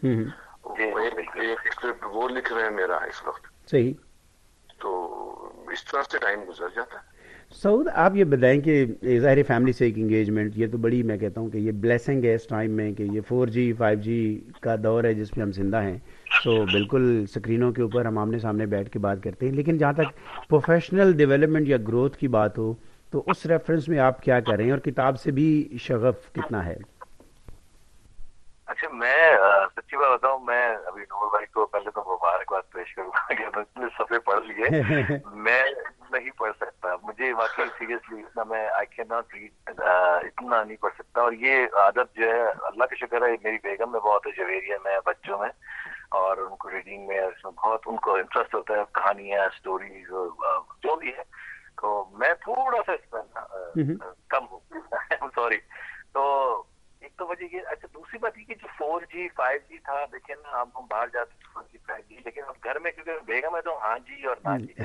एक स्क्रिप्ट वो लिख रहे हैं मेरा इस वक्त। सही। तो इस तरह से टाइम गुजर जाता है। सऊद, आप ये बताएं कि ज़ाहिर फैमिली से एक इंगेजमेंट, ये तो बड़ी, मैं कहता हूँ कि ये ब्लेसिंग है इस टाइम में कि ये 4G 5G का दौर है जिसमें हम जिंदा हैं। तो बिल्कुल स्क्रीनों के ऊपर हम आमने सामने बैठ के बात करते हैं, लेकिन जहाँ तक प्रोफेशनल डेवलपमेंट या ग्रोथ की बात हो तो उस रेफरेंस में आप क्या कर रहे हैं, और किताब से भी शगफ कितना है? अच्छा, मैं सच्ची बात बताऊं, मैं अभी नूर भाई को पहले तो मुबारकबाद पेश करूंगा कि उन्होंने सफ़े पढ़ लिए। मैं नहीं पढ़ सकता, मुझे वाकई सीरियसली इतना, मैं आई कैन नॉट रीड, इतना नहीं पढ़ सकता। और ये आदत जो है, अल्लाह का शुक्र है, मेरी बेगम में बहुत है, जवेरिया में, बच्चों में, और उनको रीडिंग में इसमें बहुत उनको इंटरेस्ट होता है, कहानियाँ, स्टोरीज, जो भी है। तो मैं थोड़ा सा इसमें कम हूँ, सॉरी। तो एक तो वजह ये, अच्छा दूसरी बात ये कि जो 4G 5G था, देखिए ना, अब हम बाहर जाते हैं 4G 5G, लेकिन अब घर में क्योंकि बेगम है तो हाँ जी और ना जी।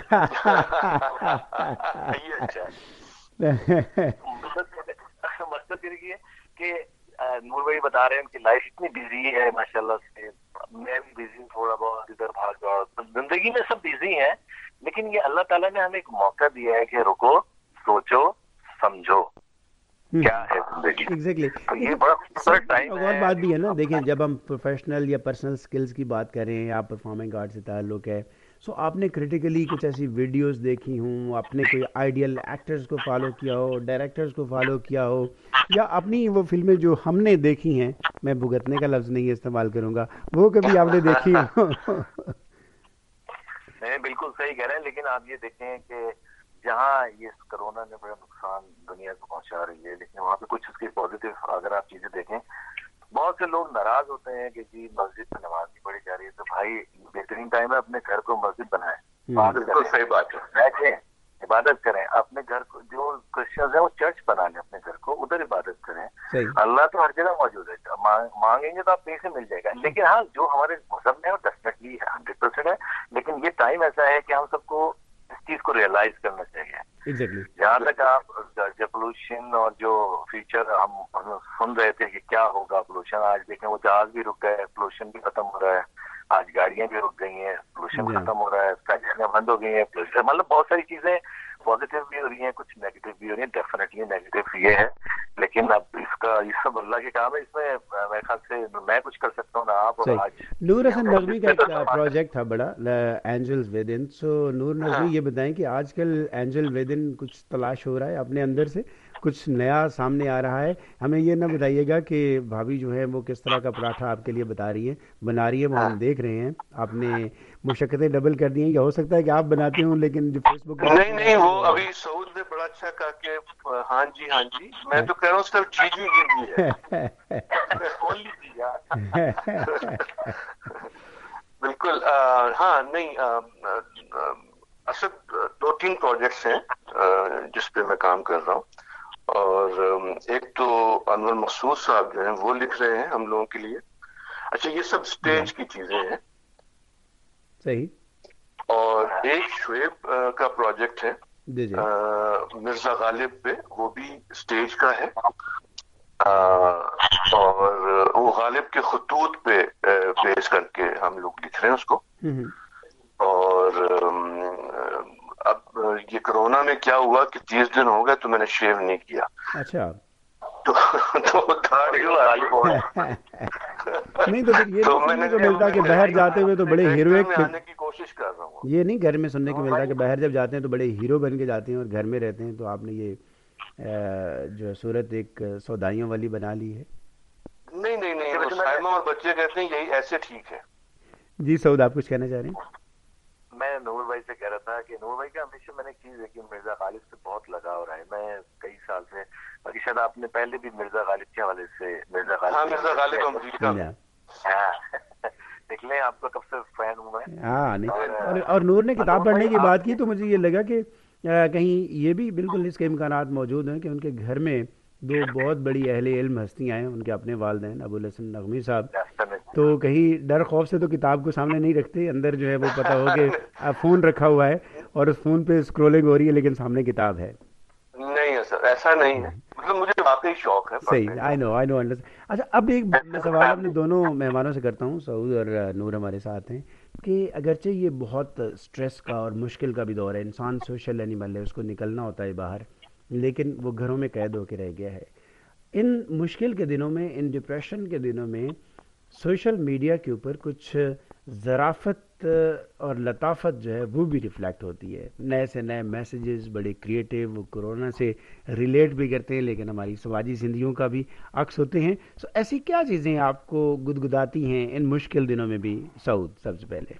ये अच्छा है। मकसद ये है कि नूर भाई बता रहे हैं उनकी लाइफ इतनी बिजी है माशाल्लाह से, मैं भी बिजी हूँ, थोड़ा बहुत इधर भाग दौड़, जिंदगी में सब बिजी है, लेकिन ये अल्लाह ताला ने हमें एक मौका दिया है कि रुको, सोचो, समझो क्या है जिंदगी। एग्जैक्टली। तो ये बड़ा खूबसूरत टाइम है। और बात भी है ना, देखिए जब हम प्रोफेशनल या पर्सनल स्किल्स की बात करें, या परफॉर्मिंग आर्ट से ताल्लुक है, सो आपने क्रिटिकली कुछ ऐसी वीडियोस देखी हूँ, आपने कोई आइडियल एक्टर्स को फॉलो किया हो, डायरेक्टर्स को फॉलो किया हो, या अपनी वो फिल्में जो हमने देखी हैं, मैं भुगतने का लफ्ज़ नहीं इस्तेमाल करूँगा, वो कभी आपने देखी हो? नहीं, बिल्कुल सही कह रहे हैं, लेकिन आप ये देखें कि जहाँ ये कोरोना ने बड़ा नुकसान दुनिया को पहुंचा रही है, लेकिन वहाँ पे कुछ उसकी पॉजिटिव अगर आप चीजें देखें, बहुत से लोग नाराज होते हैं कि जी मस्जिद में नमाज नहीं पढ़ी जा रही है। तो भाई बेहतरीन टाइम है, अपने घर को मस्जिद बनाए, बिल्कुल सही बात है, बैठे इबादत करें, अपने घर को, जो क्रिश्चियंस है वो चर्च बना लें अपने घर को, उधर इबादत करें। अल्लाह तो हर जगह मौजूद है, मांगेंगे तो आप कहीं से मिल जाएगा। लेकिन हाँ, जो हमारे मजहब में है वो डेफिनेटली 100% है, लेकिन ये टाइम ऐसा है कि हम सबको इस चीज को रियलाइज करना चाहिए। Exactly. जहाँ तक आप जो पोल्यूशन और जो फ्यूचर हम सुन रहे थे कि क्या होगा पोल्यूशन, आज देखें वो जहाज भी रुक गए, पोल्यूशन भी खत्म हो रहा है, आज गाड़ियां भी रुक गई हैं, पोल्यूशन खत्म हो रहा है, फैक्ट्रियां बंद हो गई हैं, मतलब बहुत सारी चीजें पॉजिटिव भी हो रही हैं, कुछ नेगेटिव भी हो रही हैं। डेफिनेटली नेगेटिव ये है, लेकिन अब इसका ये सब अल्लाह के काम है, इसमें मेरे ख्याल से मैं कुछ कर सकता हूँ ना आप। और आज नूर हसन नकवी का एक प्रोजेक्ट था बड़ा, angels within. So Noor Naqvi ये बताएं कि आजकल एंजल विद इन कुछ तलाश हो रहा है अपने अंदर से, कुछ नया सामने आ रहा है? हमें ये ना बताइएगा कि भाभी जो है वो किस तरह का पराठा आपके लिए बना रही है, वो हम देख रहे हैं, आपने मुशक्कतें डबल कर दी हैं, या हो सकता है कि आप बनाते हो, लेकिन जो फेसबुक नहीं, वो अभी सऊद ने बड़ा अच्छा कहा कि हाँ जी, मैं तो कह रहा हूँ सिर्फ जी है। ओनली जी यार। बिल्कुल। हाँ, नहीं, असद 2-3 प्रोजेक्ट्स हैं जिस पे मैं काम कर रहा हूँ, اور ایک تو انور مقصود صاحب جو ہیں وہ لکھ رہے ہیں ہم لوگوں کے لیے. اچھا یہ سب سٹیج کی چیزیں ہیں. صحیح. اور ایک شعیب کا پروجیکٹ ہے مرزا غالب پہ, وہ بھی سٹیج کا ہے, اور وہ غالب کے خطوط پہ بیس کر کے ہم لوگ لکھ رہے ہیں اس کو. اور اب یہ کرونا میں کیا ہوا کہ 30 دن ہو گئے تو میں نے شیو نہیں کیا. اچھا. تو داڑھی نہیں تو پھر یہ سننے کو ملتا کہ باہر جاتے ہوئے تو بڑے ہیروئک آنے کی کوشش کر رہا ہوں. یہ نہیں گھر میں سننے کو ملتا کہ باہر جب جاتے ہیں تو بڑے ہیرو بن کے جاتے ہیں اور گھر میں رہتے ہیں, تو آپ نے یہ جو صورت ایک سودائیوں والی بنا لی ہے. نہیں سائمہ اور بچے کہتے ہیں یہی ایسے ٹھیک ہے. جی سعود, آپ کچھ کہنا چاہ رہے ہیں؟ میں نور بھائی سے کہہ رہا تھا کہ نور بھائی کا ہمیشہ میں نے ایک چیز دیکھی, مرزا غالب سے بہت لگاؤ رہا ہے. میں کئی سال سے, باقی شاید آپ نے پہلے بھی مرزا غالب کے حوالے سے مرزا غالب امریکہ دیکھ لیں, آپ کا کب سے فین ہوں میں. ہاں نہیں, اور نور نے کتاب پڑھنے کی بات کی تو مجھے یہ لگا کہ کہیں یہ بھی بالکل اس کے امکانات موجود ہیں کہ ان کے گھر میں دو بہت بڑی اہل علم ہستیاں ہیں, ان کے اپنے والدین ابو الحسن نغوی صاحب, تو کہیں ڈر خوف سے تو کتاب کو سامنے نہیں رکھتے, اندر جو ہے وہ پتہ ہو کہ فون رکھا ہوا ہے اور اس فون پہ اسکرولنگ ہو رہی ہے لیکن سامنے کتاب ہے. نہیں ہے سر, ایسا نہیں ہے, مطلب مجھے واقعی شوق ہے. صحیح, آئی نو اچھا, اب ایک سوال اپنے دونوں مہمانوں سے کرتا ہوں, سعود اور نور ہمارے ساتھ ہیں, کہ اگرچہ یہ بہت سٹریس کا اور مشکل کا بھی دور ہے, انسان سوشل اینیمل ہے, اس کو نکلنا ہوتا ہے باہر, لیکن وہ گھروں میں قید ہو کے رہ گیا ہے. ان مشکل کے دنوں میں, ان ڈپریشن کے دنوں میں سوشل میڈیا کے اوپر کچھ ظرافت اور لطافت جو ہے وہ بھی ریفلیکٹ ہوتی ہے. نئے سے نئے میسیجز بڑے کریٹیو, وہ کرونا سے ریلیٹ بھی کرتے ہیں لیکن ہماری سماجی زندگیوں کا بھی عکس ہوتے ہیں. سو ایسی کیا چیزیں آپ کو گدگداتی ہیں ان مشکل دنوں میں بھی؟ سعود سب سے پہلے.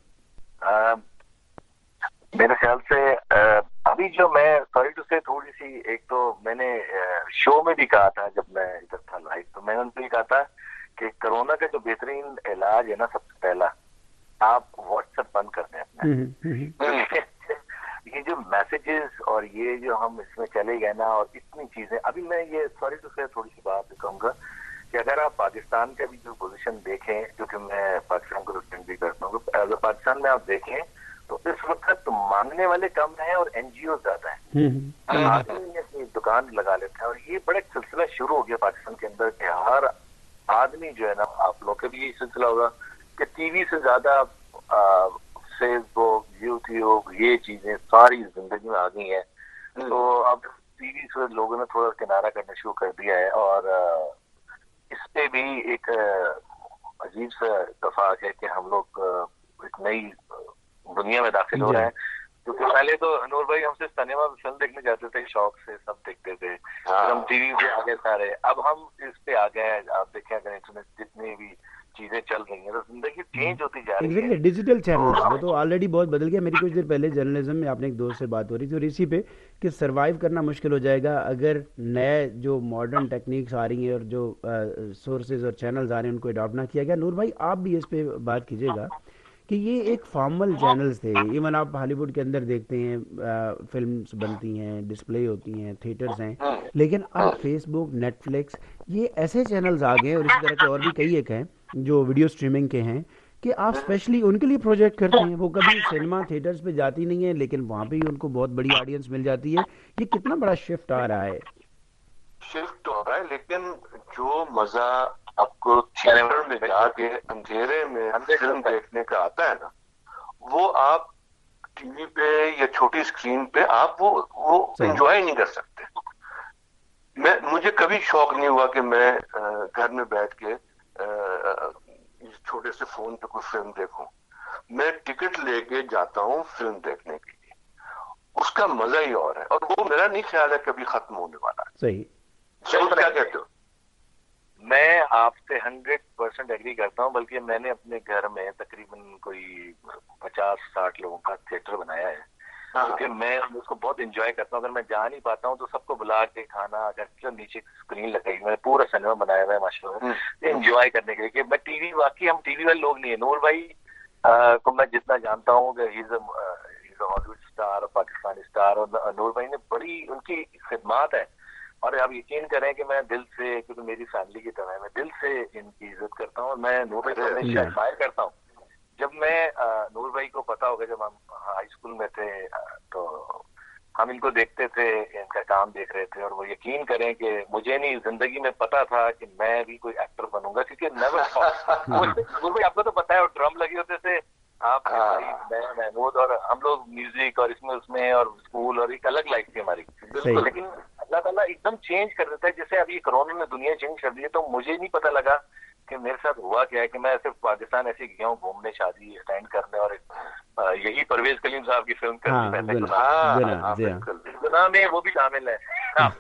میرے خیال سے ابھی جو میں سوری ٹو سے تھوڑی سی, ایک تو میں نے شو میں بھی کہا تھا جب میں ادھر تھا لائیو, تو میں نے ان سے کہا تھا کہ کرونا کا جو بہترین علاج ہے نا, سب سے پہلا آپ واٹس ایپ بند کر دیں اپنا. یہ جو میسیجز اور یہ جو ہم اس میں چلے گئے نا, اور اتنی چیزیں, ابھی میں یہ سوری ٹو سے تھوڑی سی بات کہوں گا کہ اگر آپ پاکستان کا بھی جو پوزیشن دیکھیں, کیونکہ میں پاکستان کو ریپرزینٹ بھی کرتا ہوں, ایز اے پاکستان میں آپ دیکھیں تو اس وقت مانگنے والے کم ہیں اور این جی او زیادہ ہیں. آدمی اپنی دکان لگا لیتے ہیں, اور یہ بڑا ایک سلسلہ شروع ہو گیا پاکستان کے اندر کہ ہر آدمی جو ہے نا, آپ لوگ کا بھی یہی سلسلہ ہوگا کہ ٹی وی سے زیادہ فیس بک, یوٹیوب, یہ چیزیں ساری زندگی میں آ گئی ہیں. تو اب ٹی وی سے لوگوں نے تھوڑا کنارہ کرنا شروع کر دیا ہے, اور اس پہ بھی ایک عجیب سا اتفاق ہے کہ ہم لوگ ایک نئی دنیا میں داخل ہو رہے ہیں. کیونکہ پہلے تو انور بھائی ہم سے سنیما فلم دیکھنے جاتے تھے, شوق سے سب دیکھتے تھے, ہم ٹی وی پہ آگے سارے, اب ہم اس پہ آ گئے ہیں. آپ دیکھیں اگر انٹرنیٹ جتنی بھی چیزیں چل رہی ہیں تو زندگی چینج ہوتی جا رہی ہے. ڈیجیٹل چینل وہ تو آلریڈی بہت بدل گیا. میری کچھ دیر پہلے جرنلزم میں آپ نے ایک دوست سے بات ہو رہی تھی, اور اسی پہ کہ سروائیو کرنا مشکل ہو جائے گا اگر نئے جو ماڈرن ٹیکنیکس آ رہی ہیں اور جو سورسز اور چینلز آ رہے ہیں ان کو اڈاپٹ نہ کیا گیا. نور بھائی آپ بھی اس پہ بات کیجیے گا کہ یہ ایک فارمل چینلز تھے. ایون آپ ہالی ووڈ کے اندر دیکھتے ہیں فلمز بنتی ہیں, ڈسپلے ہوتی ہیں, تھیٹرز ہیں, لیکن اب فیس بک, نیٹ فلکس, یہ ایسے چینلز آ گئے, اور اسی طرح کے اور بھی کئی ایک ہیں جو ویڈیو اسٹریمنگ کے ہیں, کہ آپ اسپیشلی ان کے لیے پروجیکٹ کرتے ہیں. وہ کبھی سنیما تھیٹرز پہ جاتی نہیں ہیں لیکن وہاں پہ ہی ان کو بہت بڑی آڈینس مل جاتی ہے. یہ کتنا بڑا شفٹ آ رہا ہے. شفٹ ہو رہا ہے, لیکن جو مزہ آپ کو تھیٹر میں جا کے اندھیرے میں فلم دیکھنے کا آتا ہے نا, وہ آپ ٹی وی پہ یا چھوٹی اسکرین پہ آپ وہ انجوائے نہیں کر سکتے. مجھے کبھی شوق نہیں ہوا کہ میں گھر میں بیٹھ کے چھوٹے سے فون پہ کوئی فلم دیکھوں. میں ٹکٹ لے کے جاتا ہوں فلم دیکھنے کے لیے, اس کا مزہ ہی اور ہے, اور وہ میرا نہیں خیال ہے کبھی ختم ہونے والا ہے. صحیح. کیا کہتے ہو؟ میں آپ سے 100% ایگری کرتا ہوں, بلکہ میں نے اپنے گھر میں تقریباً کوئی 50-60 لوگوں کا تھیٹر بنایا ہے, کیونکہ میں اس کو بہت انجوائے کرتا ہوں. اگر میں جا نہیں پاتا ہوں تو سب کو بلا کے کھانا, اگر نیچے اسکرین لگائی, میں نے پورا سنیما بنایا ہوا ہے ماشاء اللہ انجوائے کرنے کے لیے. کہ میں ٹی وی, واقعی ہم ٹی وی والے لوگ نہیں ہیں. نور بھائی کو میں جتنا جانتا ہوں کہ ہی از اے ہالی ووڈ اسٹار, پاکستانی اسٹار, اور نور بھائی نے بڑی ان کی خدمات ہے اور آپ یقین کریں کہ میں دل سے, کیونکہ میری فیملی کی طرح ہے, میں دل سے ان کی عزت کرتا ہوں اور میں نور بھائی کو ہمیشہ ایڈمائر کرتا ہوں. جب میں نور بھائی کو پتا ہوگا جب ہم ہائی اسکول میں تھے تو ہم ان کو دیکھتے تھے, ان کا کام دیکھ رہے تھے, اور وہ یقین کریں کہ مجھے نہیں زندگی میں پتا تھا کہ میں بھی کوئی ایکٹر بنوں گا, کیونکہ نور بھائی آپ کو تو پتا ہے, اور ڈرم لگے ہوتے تھے, آپ میں محمود اور ہم لوگ میوزک اور اس میں اور اسکول, اور ایک الگ لائف تھی ہماری. بالکل. لیکن اللہ تعالیٰ ایک دم چینج کر دیتا ہے. جیسے ابھی کرونا نے دنیا چینج کر دی ہے, تو مجھے نہیں پتا لگا کہ میرے ساتھ ہوا کیا ہے کہ میں صرف پاکستان ایسے گیا ہوں گھومنے, شادی اٹینڈ کرنے, اور یہی پرویز کلیم صاحب کی فلم گناہ میں وہ بھی شامل ہے.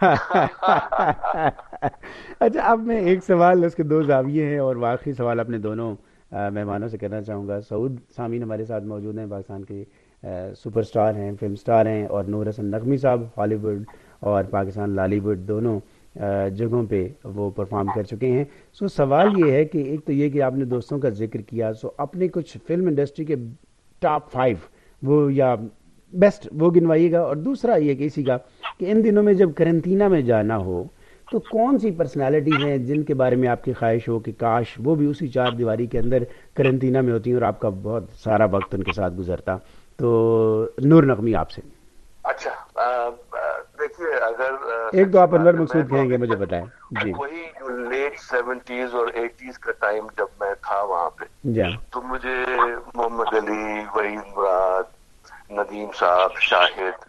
اچھا, اب میں ایک سوال, اس کے دو زاویے ہیں, اور واقعی سوال اپنے دونوں مہمانوں سے کرنا چاہوں گا. سعود سامعین ہمارے ساتھ موجود ہیں, پاکستان کے سپر سٹار ہیں, فلم سٹار ہیں, اور نور حسن نقوی صاحب ہالی ووڈ اور پاکستان لالی ووڈ دونوں جگہوں پہ وہ پرفارم کر چکے ہیں. سو سوال یہ ہے کہ ایک تو یہ کہ آپ نے دوستوں کا ذکر کیا, سو اپنے کچھ فلم انڈسٹری کے ٹاپ 5 وہ یا بیسٹ وہ گنوائیے گا, اور دوسرا یہ کہ اسی کا کہ ان دنوں میں جب کرنٹینہ میں جانا ہو تو کون سی پرسنالٹیز ہیں جن کے بارے میں آپ کی خواہش ہو کہ کاش وہ بھی اسی 4 دیواری کے اندر کرنٹینہ میں ہوتی ہیں اور آپ کا بہت سارا وقت ان کے ساتھ گزرتا. تو نور نقوی آپ سے. اچھا دیکھیے, اگر ایک تو آپ انور مقصود کہیں گے, مجھے بتائیں. جی, وہی جو لیٹ 70s اور 80s کا ٹائم جب میں تھا وہاں پہ, تو مجھے محمد علی, وحید مراد, ندیم صاحب, شاہد,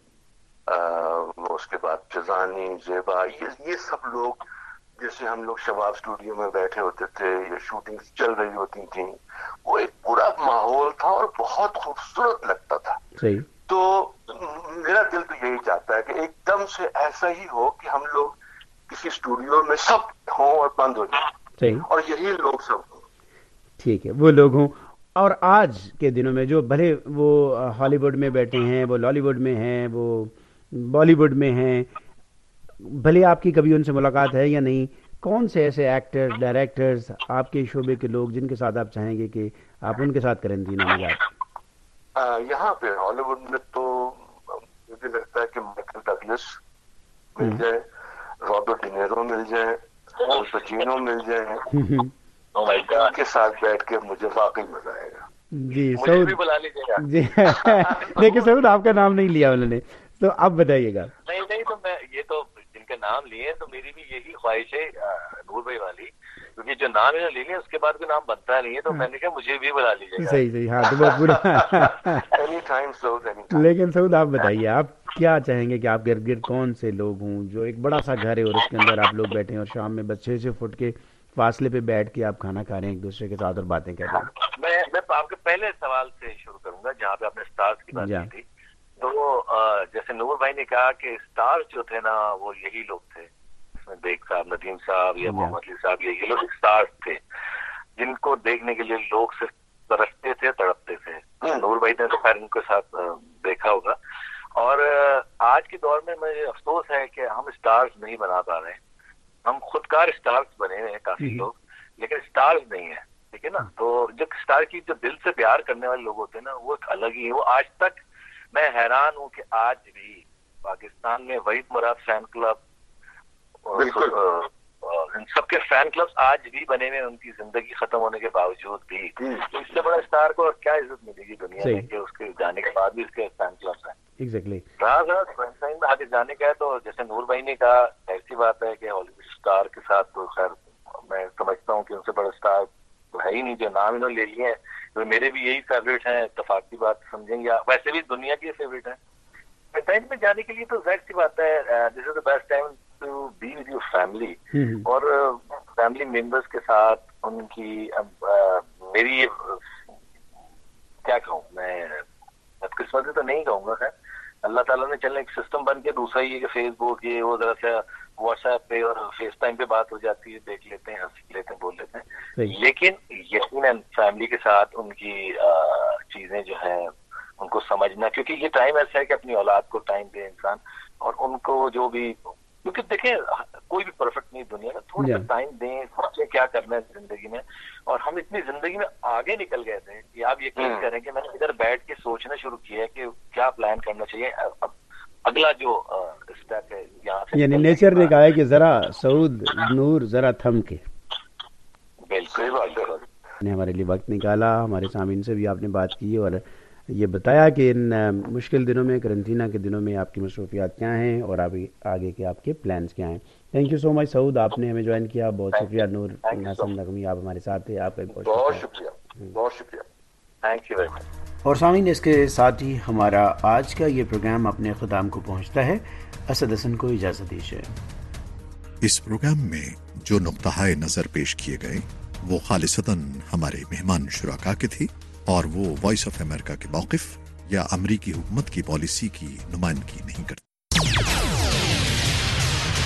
اس کے بعد فضانی, زیبا, یہ سب لوگ, جیسے ہم لوگ شباب اسٹوڈیو میں بیٹھے ہوتے تھے, یہ شوٹنگ چل رہی ہوتی تھیں, وہ ایک پورا ماحول تھا اور بہت خوبصورت لگتا تھا. صحیح. تو میرا دل تو یہی چاہتا ہے کہ ایک دم سے ایسا ہی ہو کہ ہم لوگ کسی اسٹوڈیو میں سب ہوں اور بند ہو جائیں. صحیح. اور یہی لوگ سب ہوں. ٹھیک ہے, وہ لوگ ہوں. اور آج کے دنوں میں جو بھلے وہ ہالی ووڈ میں بیٹھے ہیں, وہ لالی ووڈ میں ہیں, وہ بالی ووڈ میں ہیں, بھلے آپ کی کبھی ان سے ملاقات ہے یا نہیں, کون سے ایسے ایکٹر, ڈائریکٹرز, آپ کے شعبے کے لوگ جن کے ساتھ آپ چاہیں گے کہ آپ ان کے ساتھ کرنٹینہ میں جائیں؟ یہاں پہ ہالی ووڈ میں تو مجھے لگتا ہے کہ مائیکل ڈگلس مل جائے, رابرٹ ڈینیرو مل جائے, اور پچینو مل جائے, کے ساتھ بیٹھ کے مجھے واقعی مزہ آئے گا. جی سعود, جی دیکھیں سعود آپ کا نام نہیں لیا انہوں نے, تو آپ بتائیے گا. نہیں تو میں یہ تو جن کے نام لیے تو میری بھی یہی خواہش ہے نور بھائی والی, کیونکہ جو نام انہوں نے لے لیا اس کے بعد کوئی نام بنتا نہیں ہے, تو میں نے کہا مجھے بھی بلا لیجیے گا. صحیح, ہاں, تو بہت برا. لیکن سعود آپ بتائیے, آپ کیا چاہیں گے کہ آپ گرد گرد کون سے لوگ ہوں, جو ایک بڑا سا گھر ہے اور اس کے اندر آپ لوگ بیٹھے ہیں اور شام میں بس 6 فٹ کے فاصلے پہ بیٹھ کے آپ کھانا کھا رہے ہیں ایک دوسرے کے ساتھ اور باتیں کر رہے ہیں. میں آپ کے پہلے سوال سے شروع کروں گا جہاں پہ آپ نے اسٹارز کی بات کی تھی. تو جیسے نور بھائی نے کہا کہ اسٹارز جو تھے نا وہ یہی لوگ تھے, اس میں بیگ صاحب, ندیم صاحب یا محمد علی صاحب, یہ لوگ اسٹارز تھے جن کو دیکھنے کے لیے لوگ صرف ترستے تھے, تڑپتے تھے. نور بھائی نے تو خیر ان کے ساتھ دیکھا ہوگا. اور آج کے دور میں مجھے افسوس ہے کہ ہم اسٹارز نہیں بنا پا رہے ہیں. ہم خودکار اسٹارز بنے ہوئے ہیں کافی لوگ, لیکن اسٹارز نہیں ہیں. ٹھیک ہے نا. تو جو اسٹار کی جو دل سے پیار کرنے والے لوگ ہوتے ہیں نا, وہ ایک الگ ہی ہے. وہ آج تک میں حیران ہوں کہ آج بھی پاکستان میں وحید مراد فین کلب, ان سب کے فین کلبs آج بھی بنے ہوئے, ان کی زندگی ختم ہونے کے باوجود بھی. تو اس سے بڑا اسٹار کو کیا عزت ملے گی دنیا میں کہ اس کے جانے کے بعد بھی اس کے فین کلبs ہیں. ایگزیکٹلی. میں آگے جانے کا ہے تو جیسے نور بھائی نے کہا, ایسی بات ہے کہ ہالی ووڈ اسٹار کے ساتھ تو خیر میں سمجھتا ہوں کہ ان سے بڑا اسٹار تو ہے ہی نہیں. جو نام انہوں نے لے لیے ہیں میرے بھی یہی فیوریٹ ہیں, اتفاق کی بات سمجھیں گے, ویسے بھی دنیا کی فیوریٹ ہیں. ٹائم میں جانے کے لیے تو ظاہر سی بات ہے, this is the best time to be with your family, اور فیملی ممبرس کے ساتھ ان کی میری کیا کہوں میں, بدقسمتی تو نہیں کہوں گا, خیر اللہ تعالیٰ نے چلنے ایک سسٹم بن کے. دوسرا یہ کہ فیس بک یہ وہ ذرا سا واٹس ایپ پہ اور فیس ٹائم پہ بات ہو جاتی ہے, دیکھ لیتے ہیں, ہنس لیتے ہیں, بول لیتے ہیں. لیکن یقیناً فیملی کے ساتھ ان کی چیزیں جو ہیں ان کو سمجھنا, کیونکہ یہ ٹائم ایسا ہے کہ اپنی اولاد کو ٹائم دے انسان, اور ان کو جو بھی, کیونکہ دیکھیں کوئی بھی پرفیکٹ نہیں دنیا میں, تھوڑا سا ٹائم دیں, سوچیں کیا کرنا ہے زندگی میں. اور ہم اتنی زندگی میں آگے نکل گئے تھے کہ آپ یقین کریں کہ میں نے ادھر بیٹھ کے سوچنا شروع کیا ہے کہ کیا پلان کرنا چاہیے. اب اگلا جو سوچتا کہ یہاں سے یعنی نیچر نے کہا ہے کہ ذرا سعود نور ذرا تھم کے. بالکل بات ہے. نے ہمارے لیے وقت نکالا, ہمارے سامعین سے بھی آپ نے بات کی اور یہ بتایا کہ ان مشکل دنوں میں, کرنٹینہ کے دنوں میں آپ کی مصروفیات کیا ہیں اور آگے کے آپ کے پلانز کیا ہیں. تھینک یو سو مچ سعود, آپ نے ہمیں جوائن کیا. بہت شکریہ. نور حسن نغمی آپ ہمارے ساتھ تھے, آپ کا بہت شکریہ. بہت شکریہ. Thank you very much. اور سامعین, اس کے ساتھ ہی ہمارا آج کا یہ پروگرام اپنے اختتام کو پہنچتا ہے. اسد حسن کو اجازت دیجیے. اس پروگرام میں جو نقطۂ نظر پیش کیے گئے وہ خالصتاً ہمارے مہمان شرکا کے تھی اور وہ وائس آف امریکہ کے موقف یا امریکی حکومت کی پالیسی کی نمائندگی نہیں کرتی.